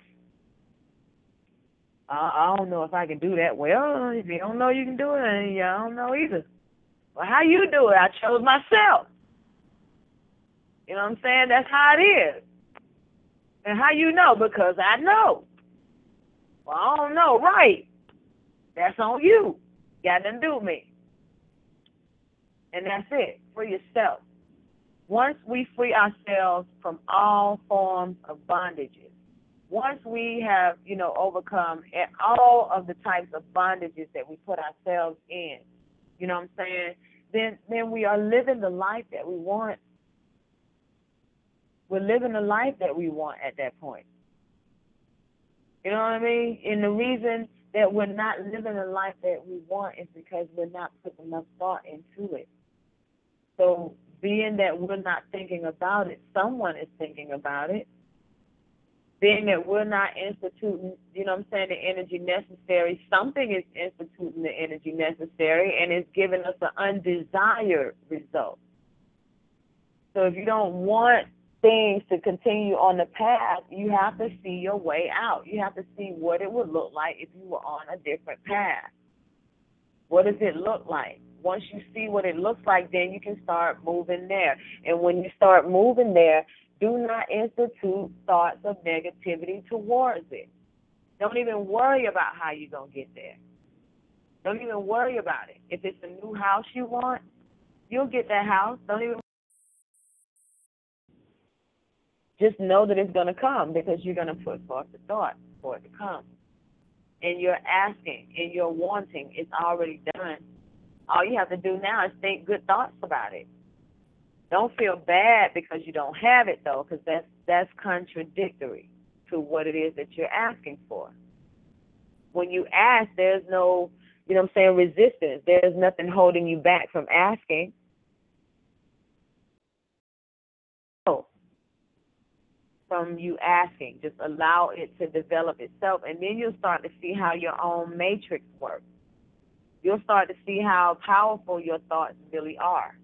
I don't know if I can do that. Well, if you don't know you can do it, then I don't know either. Well, how you do it? I chose myself. You know what I'm saying? That's how it is. And how you know? Because I know. Well, I don't know. Right. That's on you. Got nothing to do with me. And that's it. Free yourself. Once we free ourselves from all forms of bondages, once we have, you know, overcome all of the types of bondages that we put ourselves in, you know what I'm saying, then then we are living the life that we want. We're living the life that we want at that point. You know what I mean? And the reason that we're not living the life that we want is because we're not putting enough thought into it. So being that we're not thinking about it, someone is thinking about it. Being that we're not instituting, you know what I'm saying, the energy necessary, something is instituting the energy necessary and it's giving us an undesired result. So if you don't want things to continue on the path, you have to see your way out. You have to see what it would look like if you were on a different path. What does it look like? Once you see what it looks like, then you can start moving there. And when you start moving there, do not institute thoughts of negativity towards it. Don't even worry about how you're going to get there. Don't even worry about it. If it's a new house you want, you'll get that house. Don't even. Just know that it's going to come because you're going to put forth the thought for it to come. And you're asking and you're wanting. It's already done. All you have to do now is think good thoughts about it. Don't feel bad because you don't have it, though, because that's, that's contradictory to what it is that you're asking for. When you ask, there's no, you know what I'm saying, resistance. There's nothing holding you back from asking. So, from you asking, just allow it to develop itself, and then you'll start to see how your own matrix works. You'll start to see how powerful your thoughts really are.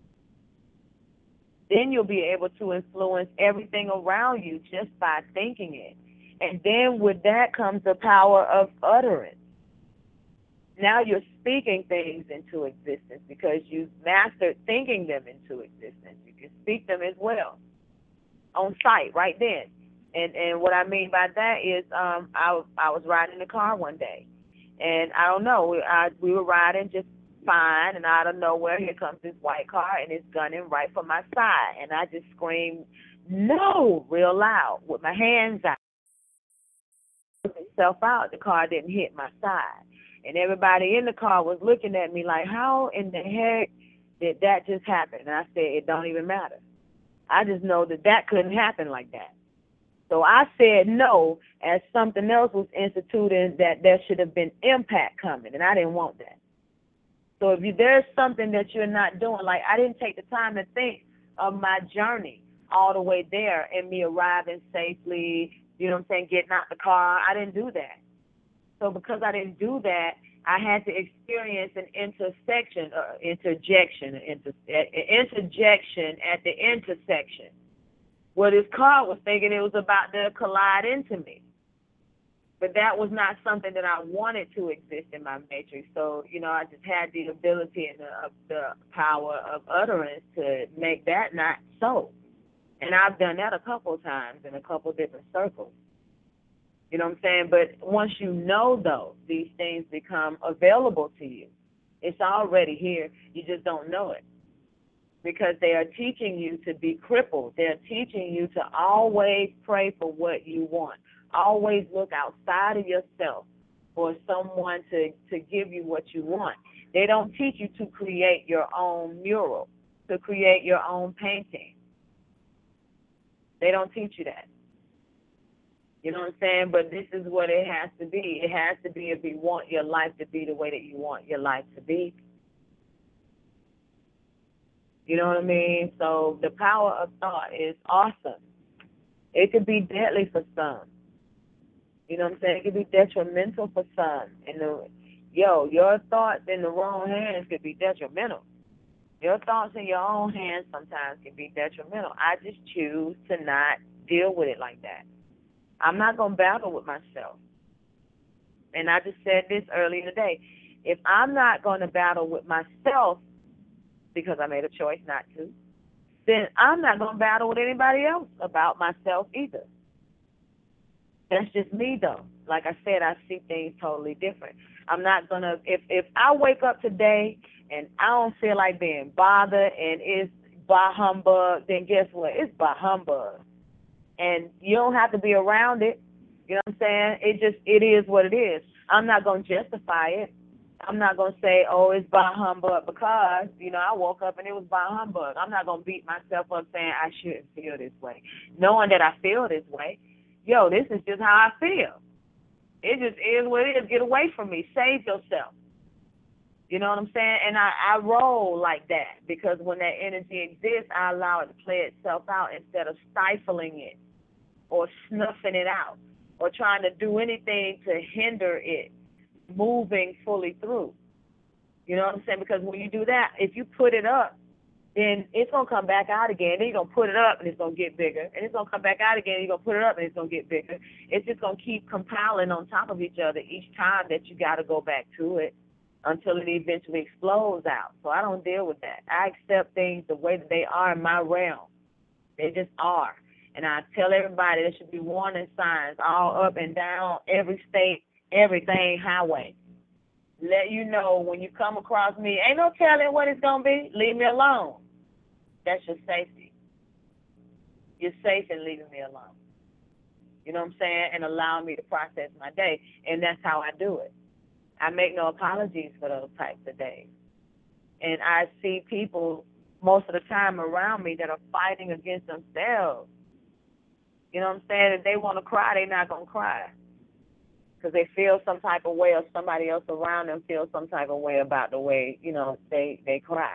Then you'll be able to influence everything around you just by thinking it. And then with that comes the power of utterance. Now you're speaking things into existence because you've mastered thinking them into existence. You can speak them as well on site right then. And and what I mean by that is um, I, I was riding in the car one day. And I don't know, we, I, we were riding just fine, and out of nowhere, here comes this white car, and it's gunning right for my side. And I just screamed, no, real loud, with my hands out. It itself out, the car didn't hit my side. And everybody in the car was looking at me like, how in the heck did that just happen? And I said, it don't even matter. I just know that that couldn't happen like that. So I said no, as something else was instituted, that there should have been impact coming, and I didn't want that. So if you, there's something that you're not doing, like I didn't take the time to think of my journey all the way there and me arriving safely, you know what I'm saying, getting out the car. I didn't do that. So because I didn't do that, I had to experience an intersection, uh, interjection, inter, uh, interjection at the intersection, where this car was thinking it was about to collide into me. But that was not something that I wanted to exist in my matrix. So, you know, I just had the ability and the, the power of utterance to make that not so. And I've done that a couple of times in a couple of different circles. You know what I'm saying? But once you know, though, these things become available to you. It's already here. You just don't know it. Because they are teaching you to be crippled. They're teaching you to always pray for what you want. Always look outside of yourself for someone to, to give you what you want. They don't teach you to create your own mural, to create your own painting. They don't teach you that. You know what I'm saying? But this is what it has to be. It has to be if you want your life to be the way that you want your life to be. You know what I mean? So the power of thought is awesome. It could be deadly for some. You know what I'm saying? It could be detrimental for some. And the, yo, your thoughts in the wrong hands could be detrimental. Your thoughts in your own hands sometimes can be detrimental. I just choose to not deal with it like that. I'm not going to battle with myself. And I just said this earlier today. If I'm not going to battle with myself because I made a choice not to, then I'm not going to battle with anybody else about myself either. That's just me, though. Like I said, I see things totally different. I'm not going to, if, if I wake up today and I don't feel like being bothered and it's bah humbug, then guess what? It's bah humbug. And you don't have to be around it. You know what I'm saying? It just, it is what it is. I'm not going to justify it. I'm not going to say, oh, it's bah humbug because, you know, I woke up and it was bah humbug. I'm not going to beat myself up saying I shouldn't feel this way. Knowing that I feel this way, yo, this is just how I feel. It just is what it is. Get away from me. Save yourself. You know what I'm saying? And I, I roll like that because when that energy exists, I allow it to play itself out instead of stifling it or snuffing it out or trying to do anything to hinder it moving fully through. You know what I'm saying? Because when you do that, if you put it up, then it's going to come back out again. Then you're going to put it up and it's going to get bigger. And it's going to come back out again and you're going to put it up and it's going to get bigger. It's just going to keep compiling on top of each other each time that you got to go back to it until it eventually explodes out. So I don't deal with that. I accept things the way that they are in my realm. They just are. And I tell everybody there should be warning signs all up and down every state, everything, highway. Let you know when you come across me, ain't no telling what it's going to be. Leave me alone. That's your safety. You're safe in leaving me alone. You know what I'm saying? And allowing me to process my day. And that's how I do it. I make no apologies for those types of days. And I see people most of the time around me that are fighting against themselves. You know what I'm saying? If they want to cry, they're not going to cry. Because they feel some type of way or somebody else around them feels some type of way about the way, you know, they, they cry.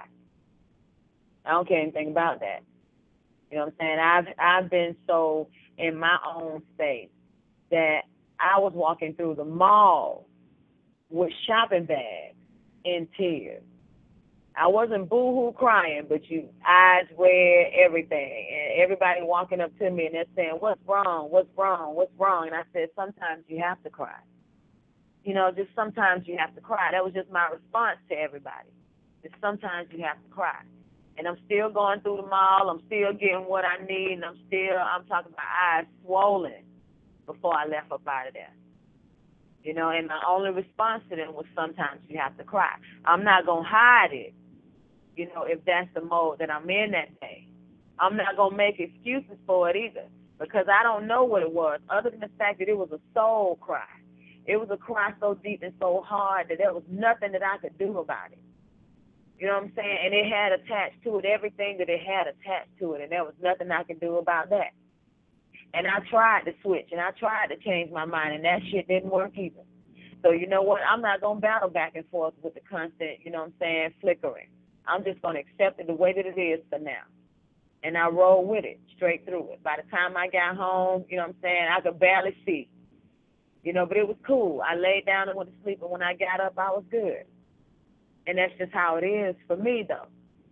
I don't care anything about that. You know what I'm saying? I've, I've been so in my own space that I was walking through the mall with shopping bags in tears. I wasn't boo-hoo crying, but you eyes red, everything. And everybody walking up to me and they're saying, what's wrong, what's wrong, what's wrong? And I said, sometimes you have to cry. You know, just sometimes you have to cry. That was just my response to everybody. Just sometimes you have to cry. And I'm still going through the mall. I'm still getting what I need. And I'm still, I'm talking about eyes swollen before I left up out of there. You know, and my only response to them was sometimes you have to cry. I'm not going to hide it, you know, if that's the mode that I'm in that day. I'm not going to make excuses for it either because I don't know what it was other than the fact that it was a soul cry. It was a cry so deep and so hard that there was nothing that I could do about it. You know what I'm saying? And it had attached to it everything that it had attached to it, and there was nothing I could do about that. And I tried to switch, and I tried to change my mind, and that shit didn't work either. So you know what? I'm not going to battle back and forth with the constant, you know what I'm saying, flickering. I'm just going to accept it the way that it is for now. And I rolled with it, straight through it. By the time I got home, you know what I'm saying, I could barely see. You know, but it was cool. I laid down and went to sleep, and when I got up, I was good. And that's just how it is for me, though.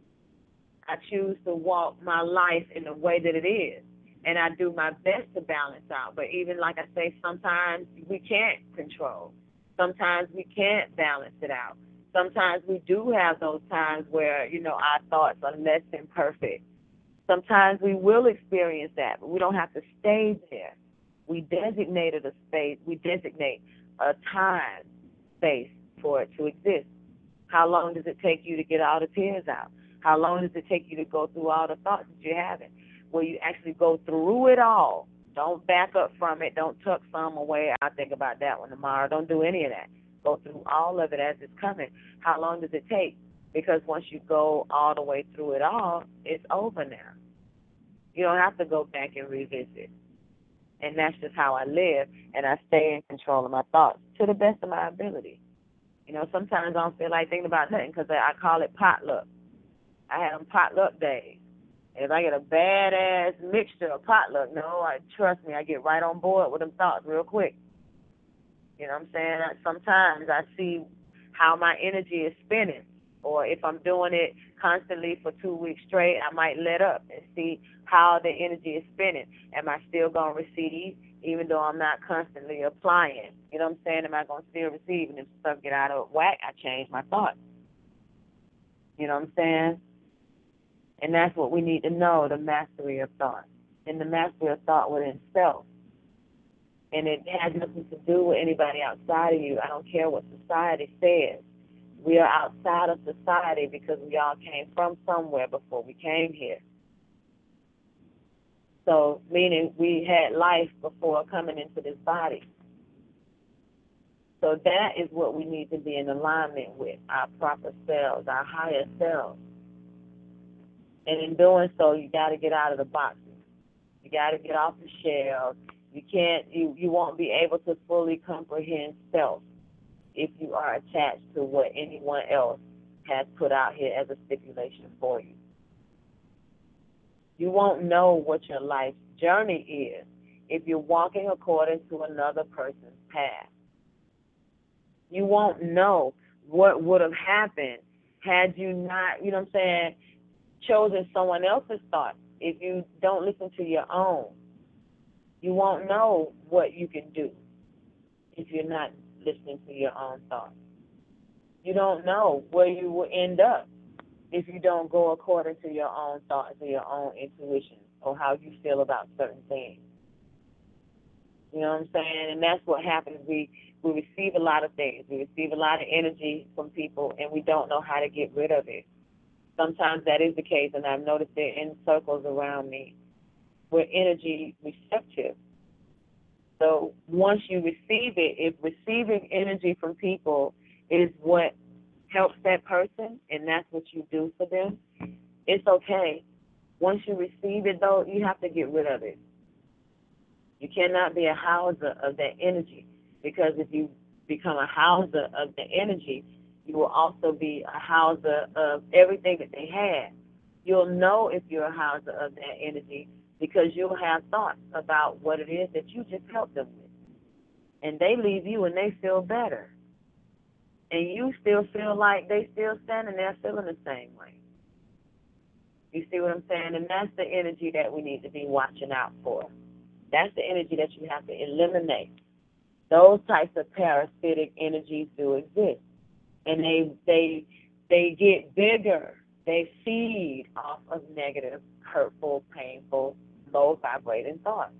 I choose to walk my life in the way that it is. And I do my best to balance out. But even like I say, sometimes we can't control. Sometimes we can't balance it out. Sometimes we do have those times where, you know, our thoughts are less than perfect. Sometimes we will experience that, but we don't have to stay there. We designated a space, we designate a time space for it to exist. How long does it take you to get all the tears out? How long does it take you to go through all the thoughts that you're having? Where you actually go through it all. Don't back up from it. Don't tuck some away. I'll think about that one tomorrow. Don't do any of that. Go through all of it as it's coming. How long does it take? Because once you go all the way through it all, it's over now. You don't have to go back and revisit. And that's just how I live, and I stay in control of my thoughts to the best of my ability. You know, sometimes I don't feel like thinking about nothing because I, I call it potluck. I have them potluck days. And if I get a badass mixture of potluck, no, I trust me, I get right on board with them thoughts real quick. You know what I'm saying? I, sometimes I see how my energy is spinning, or if I'm doing it constantly for two weeks straight, I might let up and see how the energy is spinning. Am I still going to receive, even though I'm not constantly applying? You know what I'm saying? Am I going to still receive? And if stuff get out of whack, I change my thoughts. You know what I'm saying? And that's what we need to know, the mastery of thought. And the mastery of thought within self. And it has nothing to do with anybody outside of you. I don't care what society says. We are outside of society because we all came from somewhere before we came here. So, meaning we had life before coming into this body. So that is what we need to be in alignment with, our proper selves, our higher selves. And in doing so, you got to get out of the boxes. You got to get off the shelves. You can't, you, you won't be able to fully comprehend self if you are attached to what anyone else has put out here as a stipulation for you. You won't know what your life's journey is if you're walking according to another person's path. You won't know what would have happened had you not, you know what I'm saying, chosen someone else's thoughts. If you don't listen to your own, you won't know what you can do if you're not listening to your own thoughts. You don't know where you will end up if you don't go according to your own thoughts or your own intuition or how you feel about certain things. You know what I'm saying? And that's what happens. We we receive a lot of things. We receive a lot of energy from people, and we don't know how to get rid of it. Sometimes that is the case, and I've noticed it in circles around me. We're energy receptive. So once you receive it, if receiving energy from people is what helps that person, and that's what you do for them, it's okay. Once you receive it, though, you have to get rid of it. You cannot be a houser of that energy, because if you become a houser of the energy, you will also be a houser of everything that they have. You'll know if you're a houser of that energy because you'll have thoughts about what it is that you just helped them with. And they leave you and they feel better. And you still feel like they still standing there feeling the same way. You see what I'm saying? And that's the energy that we need to be watching out for. That's the energy that you have to eliminate. Those types of parasitic energies do exist. And they they they get bigger. They feed off of negative, hurtful, painful, low vibrating thoughts.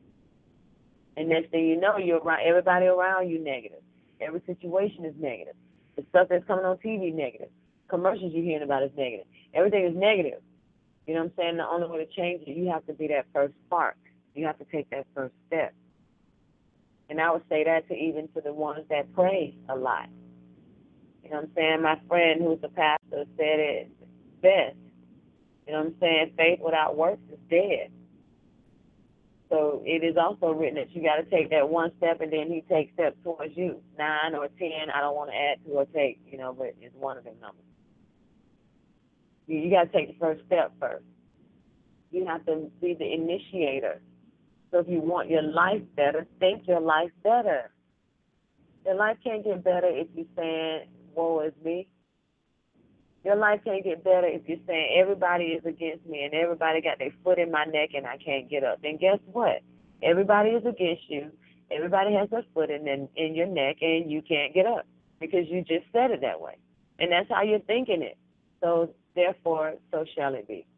And next thing you know, you're around, everybody around you negative. Every situation is negative. The stuff that's coming on T V negative. Commercials you're hearing about is negative. Everything is negative. You know what I'm saying? The only way to change it, you have to be that first spark. You have to take that first step. And I would say that to even to the ones that pray a lot. You know what I'm saying? My friend who's a pastor said it best. You know what I'm saying? Faith without works is dead. So it is also written that you got to take that one step, and then he takes steps towards you. Nine or ten, I don't want to add to or take, you know, but it's one of them numbers. You, you got to take the first step first. You have to be the initiator. So if you want your life better, think your life better. Your life can't get better if you're saying, woe is me. Your life can't get better if you're saying everybody is against me and everybody got their foot in my neck and I can't get up. Then guess what? Everybody is against you. Everybody has their foot in, in, in your neck and you can't get up because you just said it that way. And that's how you're thinking it. So therefore, so shall it be.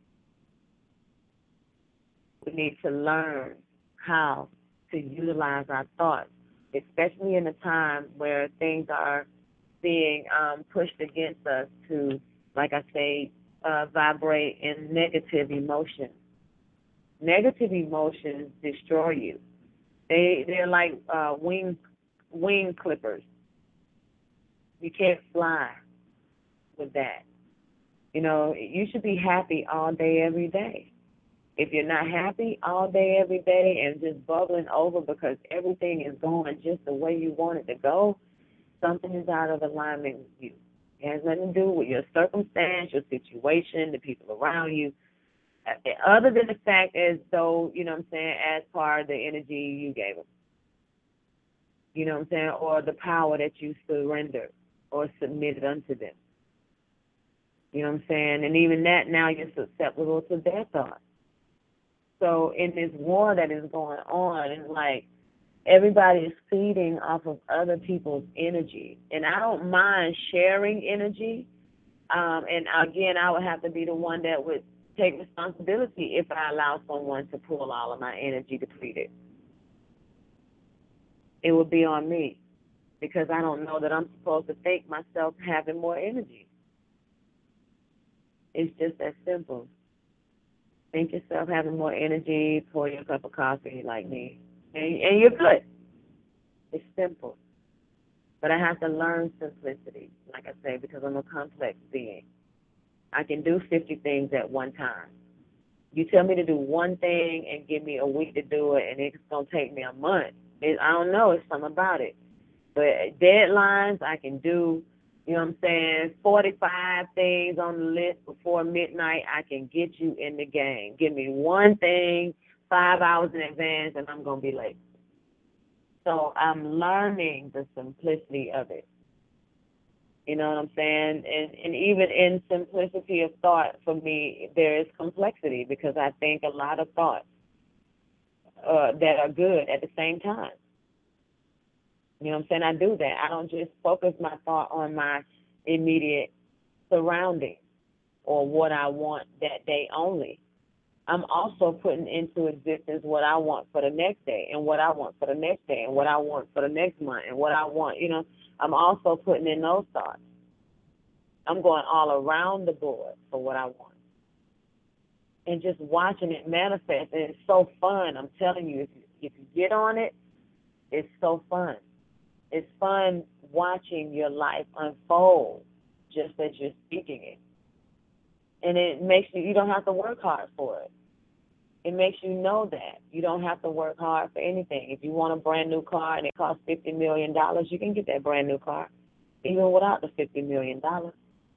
We need to learn how to utilize our thoughts, especially in a time where things are being um, pushed against us to, like I say, uh, vibrate in negative emotions. Negative emotions destroy you. They, they're like uh, wing, wing clippers. You can't fly with that. You know, you should be happy all day, every day. If you're not happy all day, every day, and just bubbling over because everything is going just the way you want it to go, something is out of alignment with you. It has nothing to do with your circumstance, your situation, the people around you, other than the fact as though, you know what I'm saying, as part of the energy you gave them. You know what I'm saying? Or the power that you surrendered or submitted unto them. You know what I'm saying? And even that, now you're susceptible to their thoughts. So in this war that is going on, it's like everybody is feeding off of other people's energy. And I don't mind sharing energy. Um, and again, I would have to be the one that would take responsibility if I allow someone to pull all of my energy depleted. It would be on me because I don't know that I'm supposed to think myself having more energy. It's just that simple. Think yourself having more energy, pour your cup of coffee like me, and, and you're good. It's simple. But I have to learn simplicity, like I say, because I'm a complex being. I can do fifty things at one time. You tell me to do one thing and give me a week to do it, and it's going to take me a month. It, I don't know. It's something about it. But deadlines, I can do. You know what I'm saying? forty-five things on the list before midnight, I can get you in the game. Give me one thing five hours in advance, and I'm going to be late. So I'm learning the simplicity of it. You know what I'm saying? And, and even in simplicity of thought, for me, there is complexity because I think a lot of thoughts uh, that are good at the same time. You know what I'm saying? I do that. I don't just focus my thought on my immediate surroundings or what I want that day only. I'm also putting into existence what I want for the next day and what I want for the next day and what I want for the next month and what I want. You know, I'm also putting in those thoughts. I'm going all around the board for what I want. And just watching it manifest, and it's so fun. I'm telling you, if you, if you get on it, it's so fun. It's fun watching your life unfold just as you're speaking it. And it makes you, you don't have to work hard for it. It makes you know that. You don't have to work hard for anything. If you want a brand new car and it costs fifty million dollars, you can get that brand new car, even without the fifty million dollars.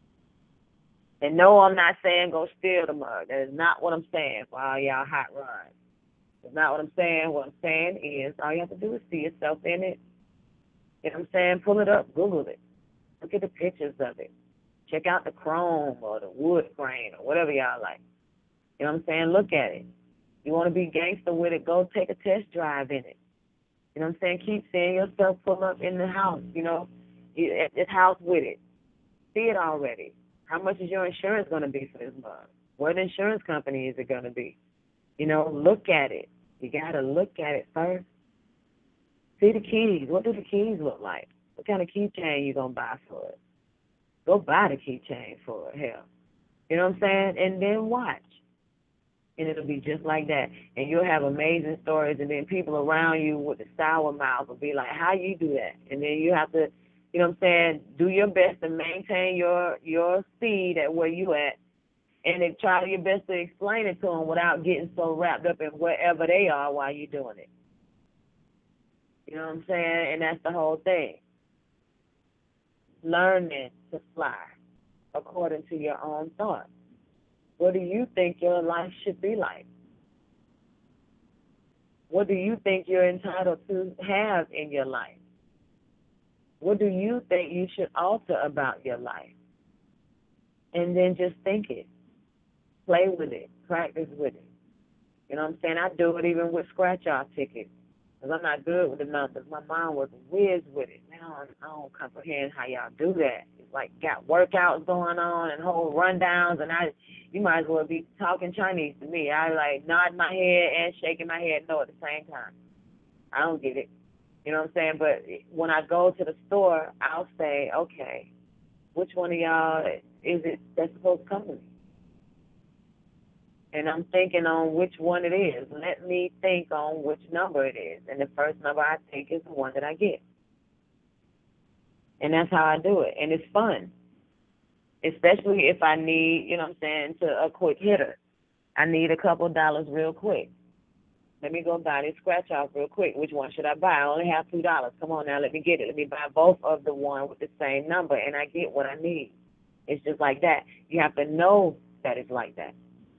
And no, I'm not saying go steal the mug. That is not what I'm saying for all y'all hot rods. That's not what I'm saying. What I'm saying is all you have to do is see yourself in it. You know what I'm saying? Pull it up, Google it. Look at the pictures of it. Check out the chrome or the wood grain or whatever y'all like. You know what I'm saying? Look at it. You want to be gangster with it, go take a test drive in it. You know what I'm saying? Keep seeing yourself pull up in the house, you know, at this house with it. See it already. How much is your insurance going to be for this month? What insurance company is it going to be? You know, look at it. You got to look at it first. See the keys. What do the keys look like? What kind of keychain you going to buy for it? Go buy the keychain for it, hell. You know what I'm saying? And then watch. And it'll be just like that. And you'll have amazing stories, and then people around you with the sour mouth will be like, how you do that? And then you have to, you know what I'm saying, do your best to maintain your your speed at where you at, and then try your best to explain it to them without getting so wrapped up in wherever they are while you're doing it. You know what I'm saying? And that's the whole thing. Learning to fly according to your own thoughts. What do you think your life should be like? What do you think you're entitled to have in your life? What do you think you should alter about your life? And then just think it. Play with it. Practice with it. You know what I'm saying? I do it even with scratch-off tickets. Because I'm not good with the numbers. My mom was whiz with it. Man, I don't, I don't comprehend how y'all do that. It's like got workouts going on and whole rundowns, and I, you might as well be talking Chinese to me. I like nod my head and shaking my head no at the same time. I don't get it. You know what I'm saying? But when I go to the store, I'll say, okay, which one of y'all is it that's supposed to come to me? And I'm thinking on which one it is. Let me think on which number it is. And the first number I think is the one that I get. And that's how I do it. And it's fun. Especially if I need, you know what I'm saying, to a quick hitter. I need a couple dollars real quick. Let me go buy this scratch off real quick. Which one should I buy? I only have two dollars. Come on now, let me get it. Let me buy both of the one with the same number, and I get what I need. It's just like that. You have to know that it's like that.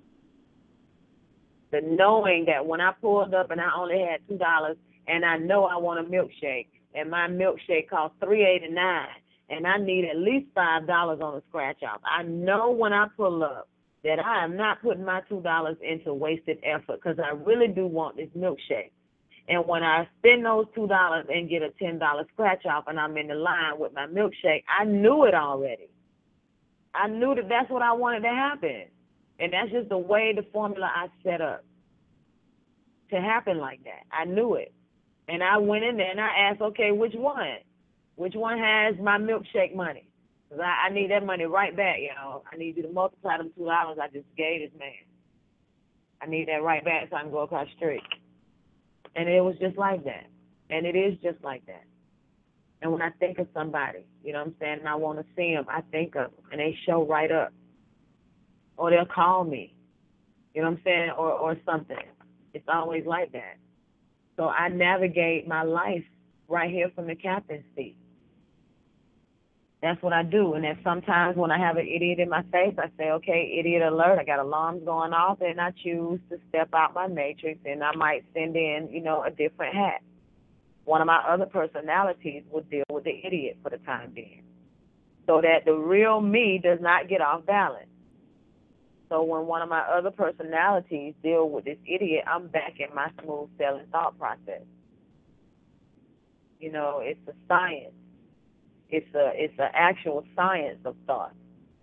The knowing that when I pulled up and I only had two dollars, and I know I want a milkshake, and my milkshake costs three eighty-nine, and I need at least five dollars on the scratch off. I know when I pull up that I am not putting my two dollars into wasted effort, because I really do want this milkshake. And when I spend those two dollars and get a ten dollar scratch off and I'm in the line with my milkshake, I knew it already. I knew that that's what I wanted to happen. And that's just the way the formula I set up to happen like that. I knew it. And I went in there and I asked, okay, which one? Which one has my milkshake money? Because I, I need that money right back, you know. I need you to multiply them two dollars I just gave this man. I need that right back so I can go across the street. And it was just like that. And it is just like that. And when I think of somebody, you know what I'm saying, and I want to see them, I think of them, and they show right up. Or they'll call me, you know what I'm saying, or, or something. It's always like that. So I navigate my life right here from the captain's seat. That's what I do. And then sometimes when I have an idiot in my face, I say, okay, idiot alert. I got alarms going off, and I choose to step out my matrix, and I might send in, you know, a different hat. One of my other personalities will deal with the idiot for the time being, so that the real me does not get off balance. So when one of my other personalities deal with this idiot, I'm back in my smooth sailing thought process. You know, it's a science. It's a it's an actual science of thought.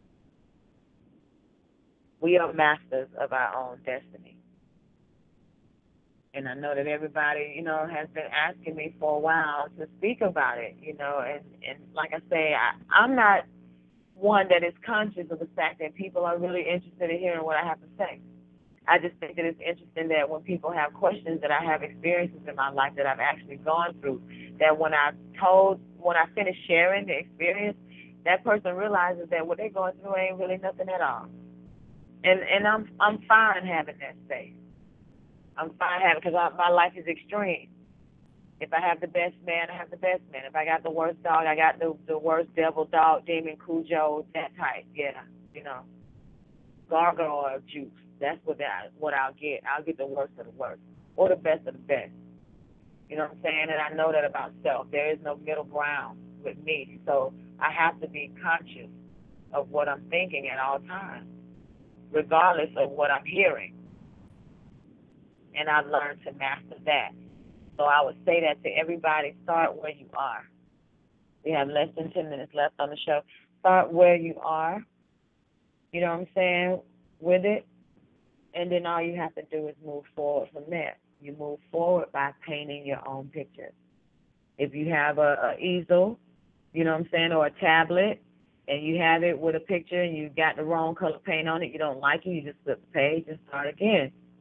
We are masters of our own destiny. And I know that everybody, you know, has been asking me for a while to speak about it, you know, and, and like I say, I, I'm not one that is conscious of the fact that people are really interested in hearing what I have to say. I just think that it's interesting that when people have questions, that I have experiences in my life that I've actually gone through, that when I told, when I finish sharing the experience, that person realizes that what they're going through ain't really nothing at all. And and I'm I'm fine having that space. I'm fine having, because my life is extreme. If I have the best man, I have the best man. If I got the worst dog, I got the the worst devil dog, demon, Cujo, that type. Yeah, you know, gargoyle juice. That's what that what I'll get. I'll get the worst of the worst, or the best of the best. You know what I'm saying? And I know that about self. There is no middle ground with me. So I have to be conscious of what I'm thinking at all times, regardless of what I'm hearing. And I've learned to master that. So I would say that to everybody, start where you are. We have less than ten minutes left on the show. Start where you are, you know what I'm saying, with it. And then all you have to do is move forward from there. You move forward by painting your own pictures. If you have a, a easel, you know what I'm saying, or a tablet, and you have it with a picture and you got the wrong color paint on it, you don't like it, you just flip the page and start again.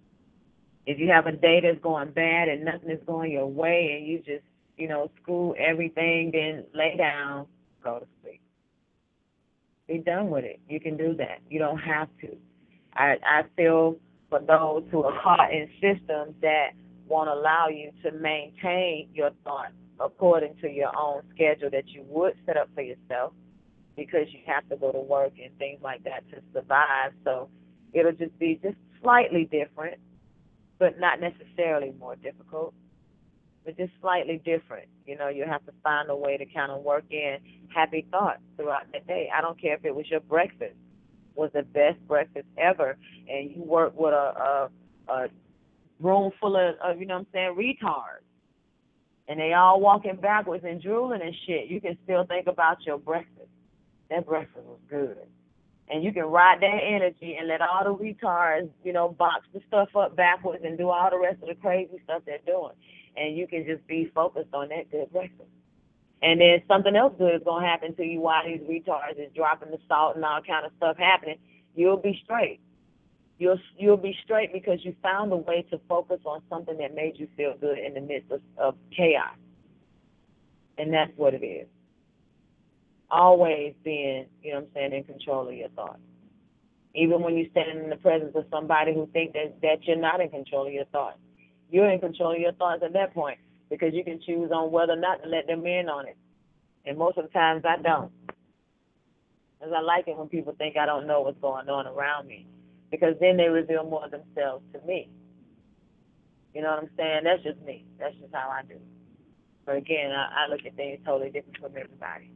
If you have a day that's going bad and nothing is going your way and you just, you know, screw everything, then lay down, go to sleep. Be done with it. You can do that. You don't have to. I, I feel for those who are caught in systems that won't allow you to maintain your thoughts according to your own schedule that you would set up for yourself, because you have to go to work and things like that to survive. So it'll just be just slightly different, but not necessarily more difficult, but just slightly different. You know, you have to find a way to kind of work in happy thoughts throughout the day. I don't care if it was your breakfast, was the best breakfast ever, and you work with a, a, a room full of, of, you know what I'm saying, retards, and they all walking backwards and drooling and shit, you can still think about your breakfast. That breakfast was good. And you can ride that energy and let all the retards, you know, box the stuff up backwards and do all the rest of the crazy stuff they're doing. And you can just be focused on that good breakfast. And then something else good is going to happen to you while these retards is dropping the salt and all kind of stuff happening. You'll be straight. You'll you'll be straight because you found a way to focus on something that made you feel good in the midst of, of chaos. And that's what it is. Always being, you know what I'm saying, in control of your thoughts. Even when you're standing in the presence of somebody who thinks that, that you're not in control of your thoughts. You're in control of your thoughts at that point, because you can choose on whether or not to let them in on it. And most of the times I don't. Because I like it when people think I don't know what's going on around me, because then they reveal more of themselves to me. You know what I'm saying? That's just me. That's just how I do. But again, I, I look at things totally different from everybody.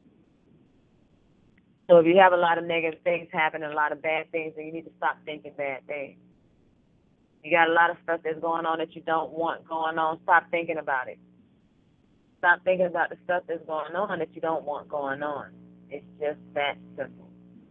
So if you have a lot of negative things happening, a lot of bad things, then you need to stop thinking bad things. You got a lot of stuff that's going on that you don't want going on, stop thinking about it. Stop thinking about the stuff that's going on that you don't want going on. It's just that simple.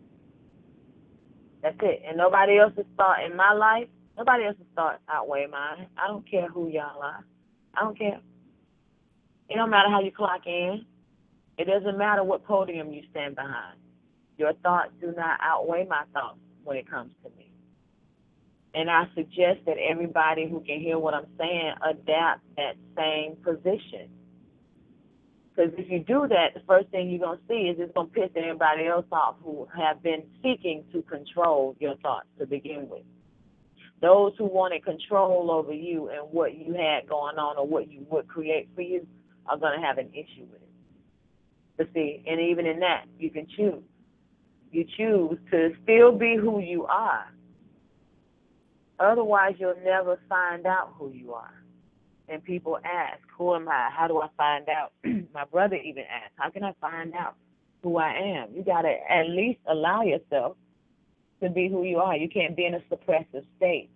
That's it. And nobody else's thought in my life, nobody else's thoughts outweigh mine. I don't care who y'all are. I don't care. It don't matter how you clock in. It doesn't matter what podium you stand behind. Your thoughts do not outweigh my thoughts when it comes to me. And I suggest that everybody who can hear what I'm saying adapt that same position. Because if you do that, the first thing you're going to see is it's going to piss everybody else off who have been seeking to control your thoughts to begin with. Those who wanted control over you and what you had going on or what you would create for you are going to have an issue with it. But see, and even in that, you can choose. You choose to still be who you are. Otherwise, you'll never find out who you are. And people ask, who am I? How do I find out? My brother even asked, how can I find out who I am? You got to at least allow yourself to be who you are. You can't be in a suppressive state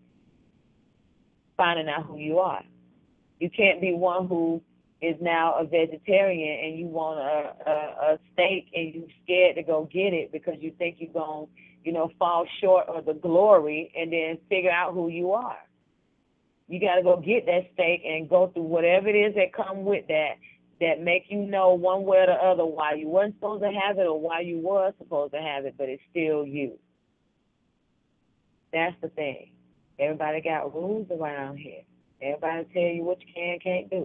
finding out who you are. You can't be one who is now a vegetarian and you want a, a, a steak and you're scared to go get it because you think you're going to, you know, fall short of the glory and then figure out who you are. You got to go get that steak and go through whatever it is that come with that, that make you know one way or the other why you weren't supposed to have it or why you were supposed to have it, but it's still you. That's the thing. Everybody got rules around here. Everybody tell you what you can and can't do.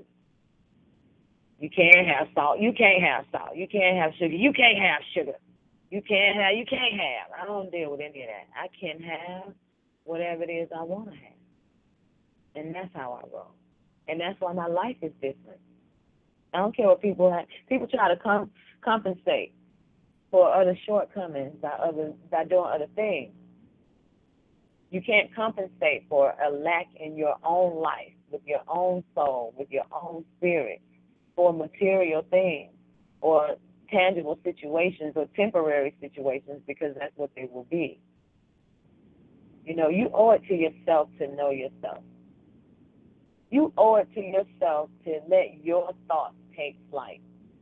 You can't have salt. You can't have salt. You can't have sugar. You can't have sugar. You can't have, you can't have. I don't deal with any of that. I can have whatever it is I want to have. And that's how I roll. And that's why my life is different. I don't care what people have. People try to com- compensate for other shortcomings by other by doing other things. You can't compensate for a lack in your own life, with your own soul, with your own spirit, for material things or tangible situations or temporary situations, because that's what they will be. You know, you owe it to yourself to know yourself. You owe it to yourself to let your thoughts take flight.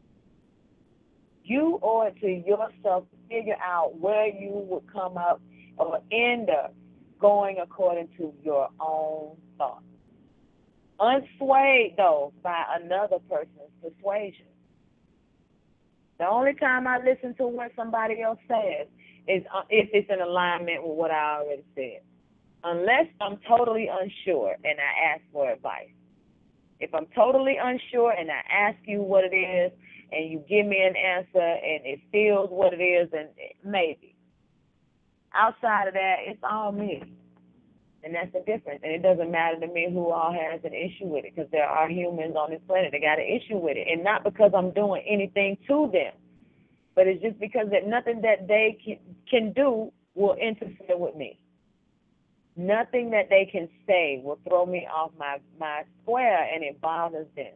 You owe it to yourself to figure out where you would come up or end up going according to your own thoughts. Unswayed, though, by another person's persuasion. The only time I listen to what somebody else says is if it's in alignment with what I already said. unless I'm totally unsure and I ask for advice. If I'm totally unsure and I ask you what it is and you give me an answer and it feels what it is, then maybe. Outside of that, it's all me. And that's the difference. And it doesn't matter to me who all has an issue with it, because there are humans on this planet that got an issue with it. And not because I'm doing anything to them, but it's just because that nothing that they can, can do will interfere with me. Nothing that they can say will throw me off my, my square, and it bothers them.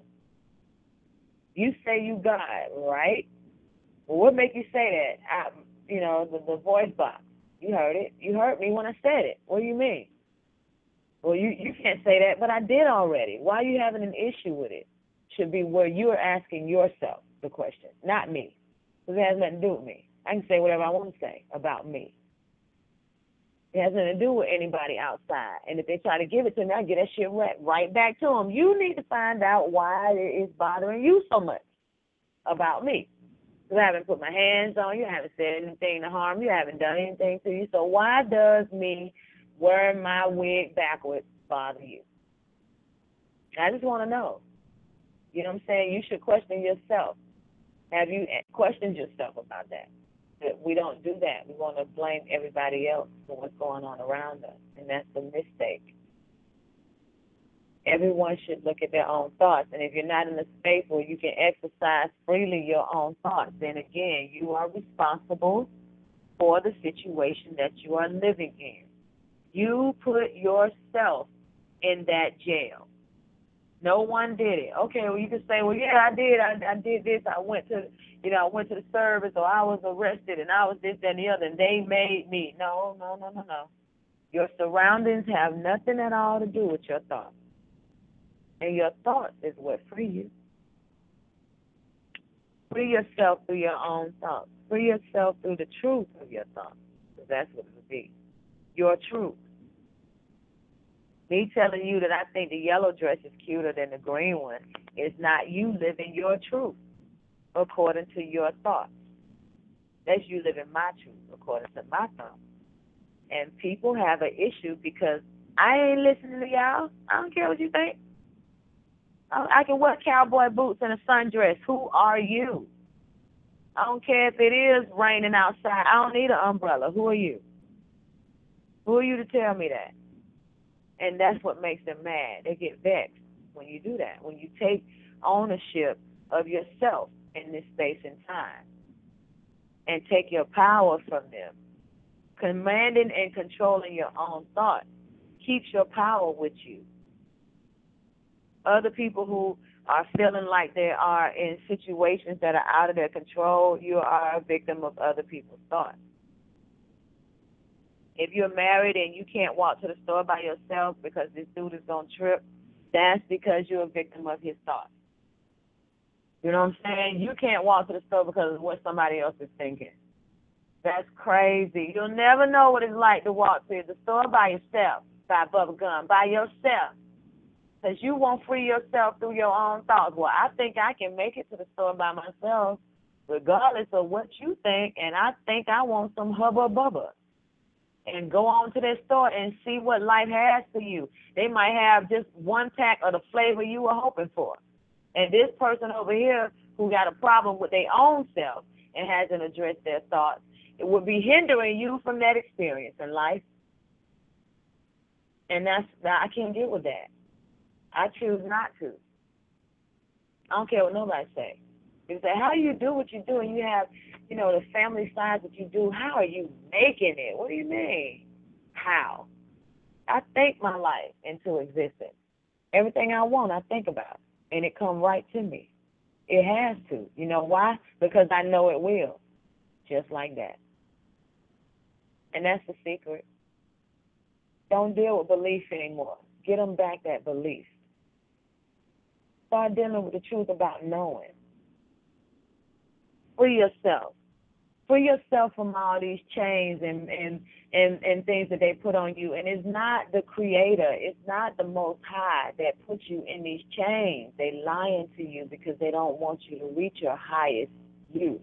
You say you God, right? Well, what make you say that? I, you know, the, the voice box. You heard it. You heard me when I said it. What do you mean? Well, you, you can't say that, but I did already. Why are you having an issue with it? Should be where you are asking yourself the question, not me. Because it has nothing to do with me. I can say whatever I want to say about me. It has nothing to do with anybody outside. And if they try to give it to me, I get that shit right, right back to them. You need to find out why it is bothering you so much about me. Because I haven't put my hands on you. I haven't said anything to harm you. I haven't done anything to you. So why does me wearing my wig backwards bother you? I just want to know. You know what I'm saying? You should question yourself. Have you questioned yourself about that? That we don't do that. We want to blame everybody else for what's going on around us, and that's a mistake. Everyone should look at their own thoughts, and if you're not in a space where you can exercise freely your own thoughts, then again, you are responsible for the situation that you are living in. You put yourself in that jail. No one did it. Okay, well, you can say, well, yeah, I did. I, I did this. I went to, you know, I went to the service, or I was arrested, and I was this, that, and the other, and they made me. No, no, no, no, no. Your surroundings have nothing at all to do with your thoughts. And your thoughts is what free you. Free yourself through your own thoughts. Free yourself through the truth of your thoughts. Because that's what it would be. Your truth. Me telling you that I think the yellow dress is cuter than the green one is not you living your truth according to your thoughts. That's you living my truth according to my thoughts. And people have an issue because I ain't listening to y'all. I don't care what you think. I can wear cowboy boots and a sundress. Who are you? I don't care if it is raining outside. I don't need an umbrella. Who are you? Who are you to tell me that? And that's what makes them mad. They get vexed when you do that, when you take ownership of yourself in this space and time and take your power from them. Commanding and controlling your own thoughts keeps your power with you. Other people who are feeling like they are in situations that are out of their control, you are a victim of other people's thoughts. If you're married and you can't walk to the store by yourself because this dude is going to trip, that's because you're a victim of his thoughts. You know what I'm saying? You can't walk to the store because of what somebody else is thinking. That's crazy. You'll never know what it's like to walk to the store by yourself, by Bubba Gum, by yourself. Because you won't free yourself through your own thoughts. Well, I think I can make it to the store by myself, regardless of what you think, and I think I want some Hubba Bubba. And go on to that store and see what life has for you. They might have just one pack of the flavor you were hoping for. And this person over here who got a problem with their own self and hasn't addressed their thoughts, it would be hindering you from that experience in life. And that's, I can't deal with that. I choose not to. I don't care what nobody say. They say, how do you do what you do and you have, you know, the family size that you do? How are you making it? What do you mean? How? I think my life into existence. Everything I want, I think about, and it come right to me. It has to. You know why? Because I know it will, just like that. And that's the secret. Don't deal with belief anymore. Get them back that belief. Start dealing with the truth about knowing. Free yourself. Free yourself from all these chains and, and, and, and things that they put on you. And it's not the Creator. It's not the Most High that puts you in these chains. They lying to you because they don't want you to reach your highest you.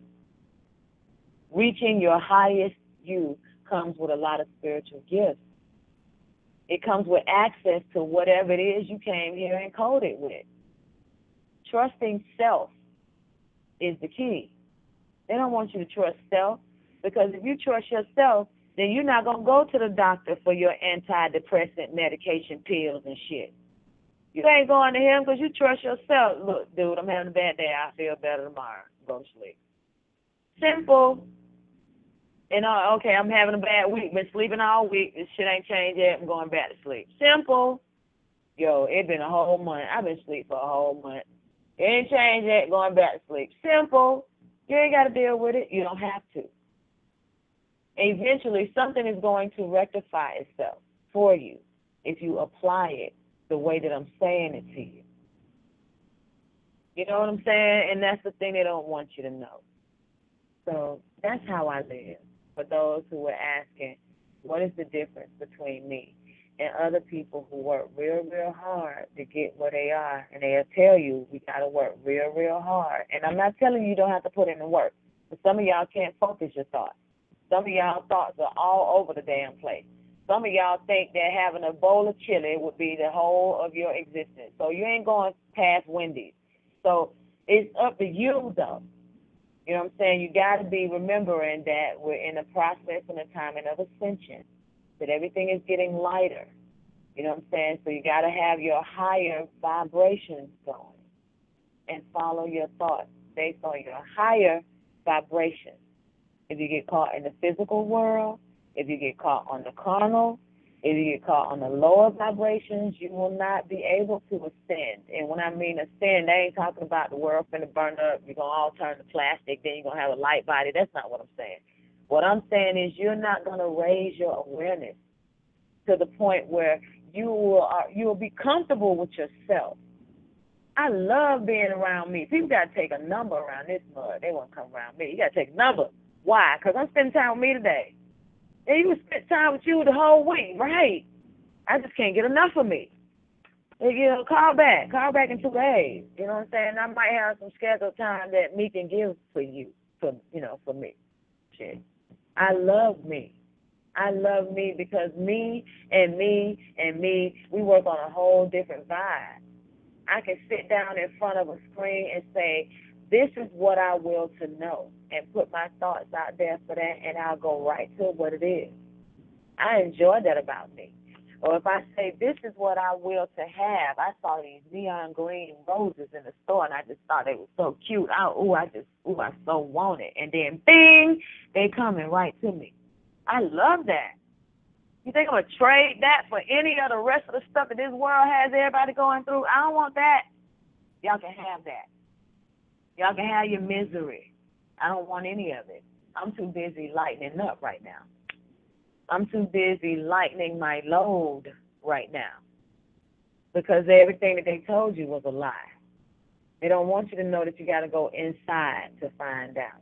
Reaching your highest you comes with a lot of spiritual gifts. It comes with access to whatever it is you came here encoded with. Trusting self is the key. They don't want you to trust self, because if you trust yourself, then you're not going to go to the doctor for your antidepressant medication pills and shit. You ain't going to him because you trust yourself. Look, dude, I'm having a bad day. I feel better tomorrow. Go to sleep. Simple. And, uh, okay, I'm having a bad week. Been sleeping all week. This shit ain't changed yet. I'm going back to sleep. Simple. Yo, it been a whole month. I've been asleep for a whole month. It ain't changed yet. Going back to sleep. Simple. You ain't got to deal with it. You don't have to. Eventually, something is going to rectify itself for you if you apply it the way that I'm saying it to you. You know what I'm saying? And that's the thing they don't want you to know. So that's how I live. For those who were asking, what is the difference between me and other people who work real, real hard to get where they are? And they'll tell you, we got to work real, real hard. And I'm not telling you you don't have to put in the work. But some of y'all can't focus your thoughts. Some of y'all thoughts are all over the damn place. Some of y'all think that having a bowl of chili would be the whole of your existence. So you ain't going past Wendy's. So it's up to you, though. You know what I'm saying? You got to be remembering that we're in a process and a timing of ascension, that everything is getting lighter. You know what I'm saying? So you got to have your higher vibrations going and follow your thoughts based on your higher vibrations. If you get caught in the physical world, if you get caught on the carnal, if you get caught on the lower vibrations, you will not be able to ascend. And when I mean ascend, I ain't talking about the world finna burn up, you're going to all turn to plastic, then you're going to have a light body. That's not what I'm saying. What I'm saying is you're not going to raise your awareness to the point where you will, uh, you will be comfortable with yourself. I love being around me. People got to take a number around this mud. They won't come around me. You got to take a number. Why? Because I'm spending time with me today. And you would spend time with you the whole week, right? I just can't get enough of me. You know, call back. Call back in two days. You know what I'm saying? I might have some scheduled time that me can give for you, for you know, for me. Shit. I love me. I love me because me and me and me, we work on a whole different vibe. I can sit down in front of a screen and say, this is what I will to know, and put my thoughts out there for that, and I'll go right to what it is. I enjoy that about me. Or if I say, this is what I will to have, I saw these neon green roses in the store, and I just thought they were so cute. I, ooh, I just, ooh, I so want it. And then, bing, they coming right to me. I love that. You think I'm going to trade that for any of the rest of the stuff that this world has everybody going through? I don't want that. Y'all can have that. Y'all can have your misery. I don't want any of it. I'm too busy lightening up right now. I'm too busy lightening my load right now because everything that they told you was a lie. They don't want you to know that you got to go inside to find out.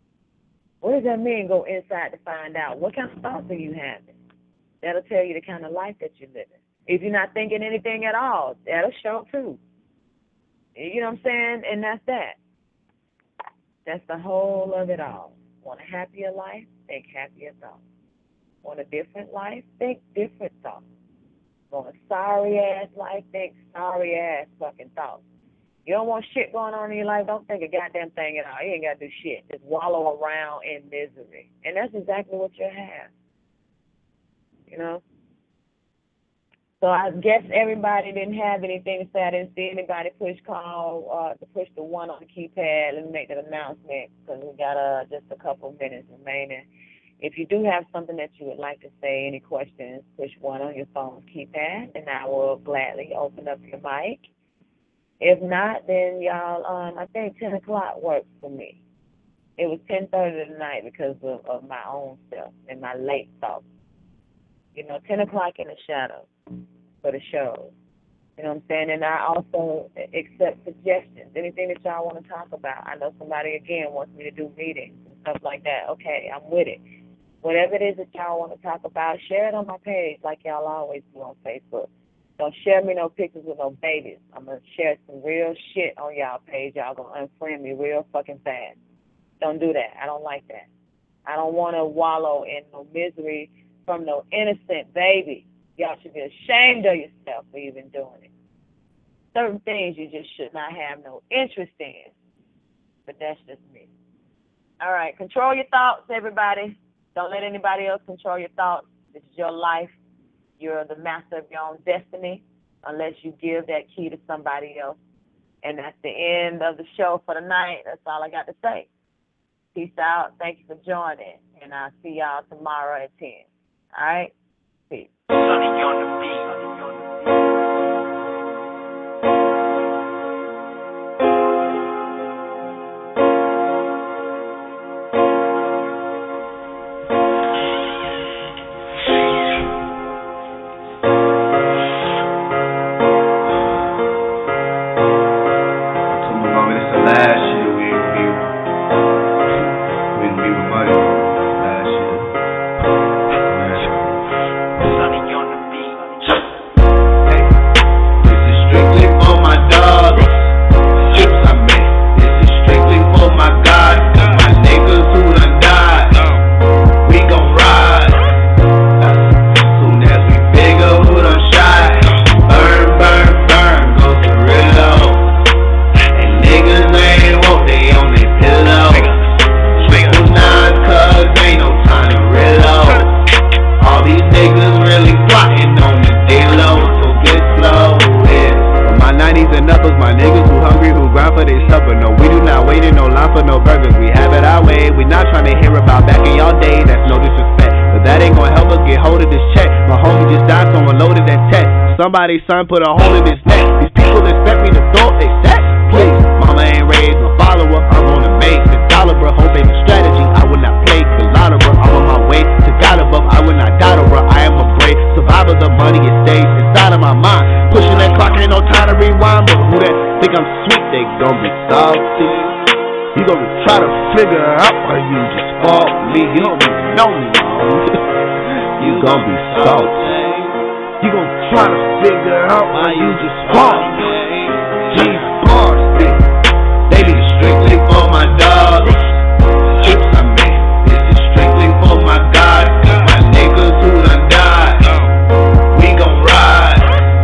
What does that mean, go inside to find out? What kind of thoughts are you having? That'll tell you the kind of life that you're living. If you're not thinking anything at all, that'll show too. You know what I'm saying? And that's that. That's the whole of it all. Want a happier life? Think happier thoughts. Want a different life? Think different thoughts. Want a sorry-ass life? Think sorry-ass fucking thoughts. You don't want shit going on in your life? Don't think a goddamn thing at all. You ain't got to do shit. Just wallow around in misery. And that's exactly what you'll have. You know? So I guess everybody didn't have anything to say. I didn't see anybody push call uh, to push the one on the keypad. Let me make that announcement because we got uh, just a couple minutes remaining. If you do have something that you would like to say, any questions, push one on your phone's keypad, and I will gladly open up your mic. If not, then y'all, um, I think ten o'clock works for me. It was ten thirty tonight because of, of my own self and my late thoughts. You know, ten o'clock in the shadows for the show. You know what I'm saying? And I also accept suggestions, anything that y'all want to talk about. I know somebody, again, wants me to do meetings and stuff like that. Okay, I'm with it. Whatever it is that y'all want to talk about, share it on my page like y'all always do on Facebook. Don't share me no pictures with no babies. I'm going to share some real shit on y'all page. Y'all going to unfriend me real fucking fast. Don't do that. I don't like that. I don't want to wallow in no misery from no innocent baby. Y'all should be ashamed of yourself for even doing it. Certain things you just should not have no interest in. But that's just me. All right, control your thoughts, everybody. Don't let anybody else control your thoughts. This is your life. You're the master of your own destiny unless you give that key to somebody else. And that's the end of the show for the night. That's all I got to say. Peace out. Thank you for joining. And I'll see y'all tomorrow at ten. All right? Peace. Sonny on the beat. Somebody's son put a hole in his neck. These people expect me to throw they set. Please, mama ain't raised a follower. I'm on a make the dollar, bro. Hope ain't a strategy. I will not play the lotto, bro. I'm on my way to God above. I will not die, bro. I am a brave survivor. The money it stays inside of my mind. Pushing that clock, ain't no time to rewind. But who that think I'm sweet, they gon' be salty. You gon' try to figure out why you just fault me. You don't even know me, you gon' be salty. You gon' try to figure out why you just fall. G-bars, they be strictly for my dog. Chips I make, this is strictly for my God. My niggas who done died, we gon' ride.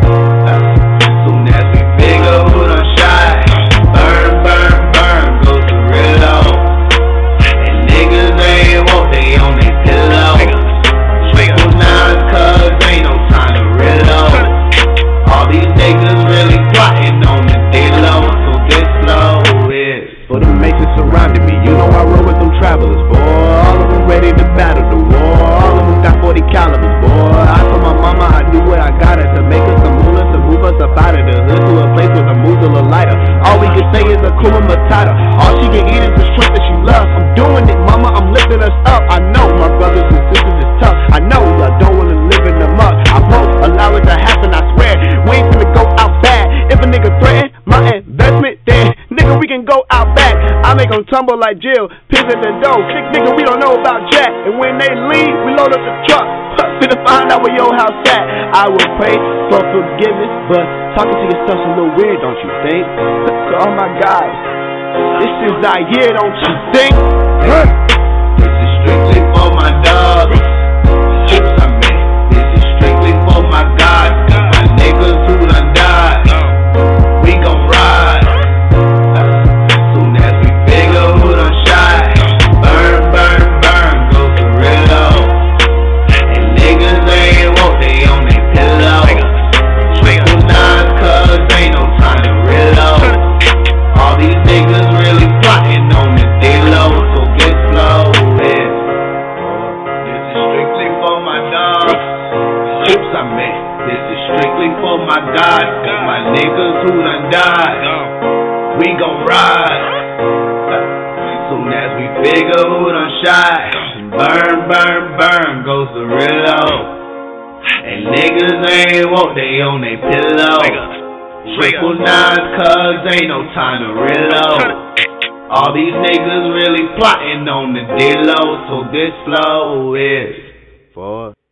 Soon as we figure who done shot, burn, burn, burn, goes the Rillo. And niggas ain't woke, they on they pillow. Triple nines, cuz ain't no time to reload. All these niggas really plotting on the D-low, so get slow, yeah. For the makers surrounding me, you know I roll with them travelers, boy. All of them ready to battle the war. All of them got forty calibers, boy. I told my mama I do what I gotta to make us a moolah, to move us up out of the hood to a place with a moozle lighter. All we can say is a Kuma Matata. All she can eat is the shrimp that she loves. I'm doing it, mama, I'm lifting us up. I know my brothers and sisters is tough. I know I don't wanna live in the muck. I won't allow it to happen, I swear. We ain't finna go out bad. If a nigga threaten my investment, then nigga we can go out back. I make them tumble like Jill, piss at the dough. Kick nigga we don't know about Jack. And when they leave, we load up the truck. Finna find out where your house at. I will pray for forgiveness, but talking to yourself's a little weird, don't you think? So all my guys, this is our year, don't you think? This is strictly for my dog. Chips I make, this is strictly for my God. My niggas who done died, we gon' ride. Soon as we figure who done shot, burn, burn, burn, goes the Rillo. And niggas ain't woke, they on they pillow. Triple nines, cuz ain't no time to reload. All these niggas really plotting on the D-low, so get slow, yeah. This is strictly for my dogs. Chips I make, this is strictly for my God. My niggas who done died, we gon' ride. Soon as we figure who done shot, burn, burn, burn, goes the Rillo. And niggas ain't woke, they on they pillow. Triple nines, cuz ain't no time to reload. All these niggas really plotting on the D-low, so this slow is for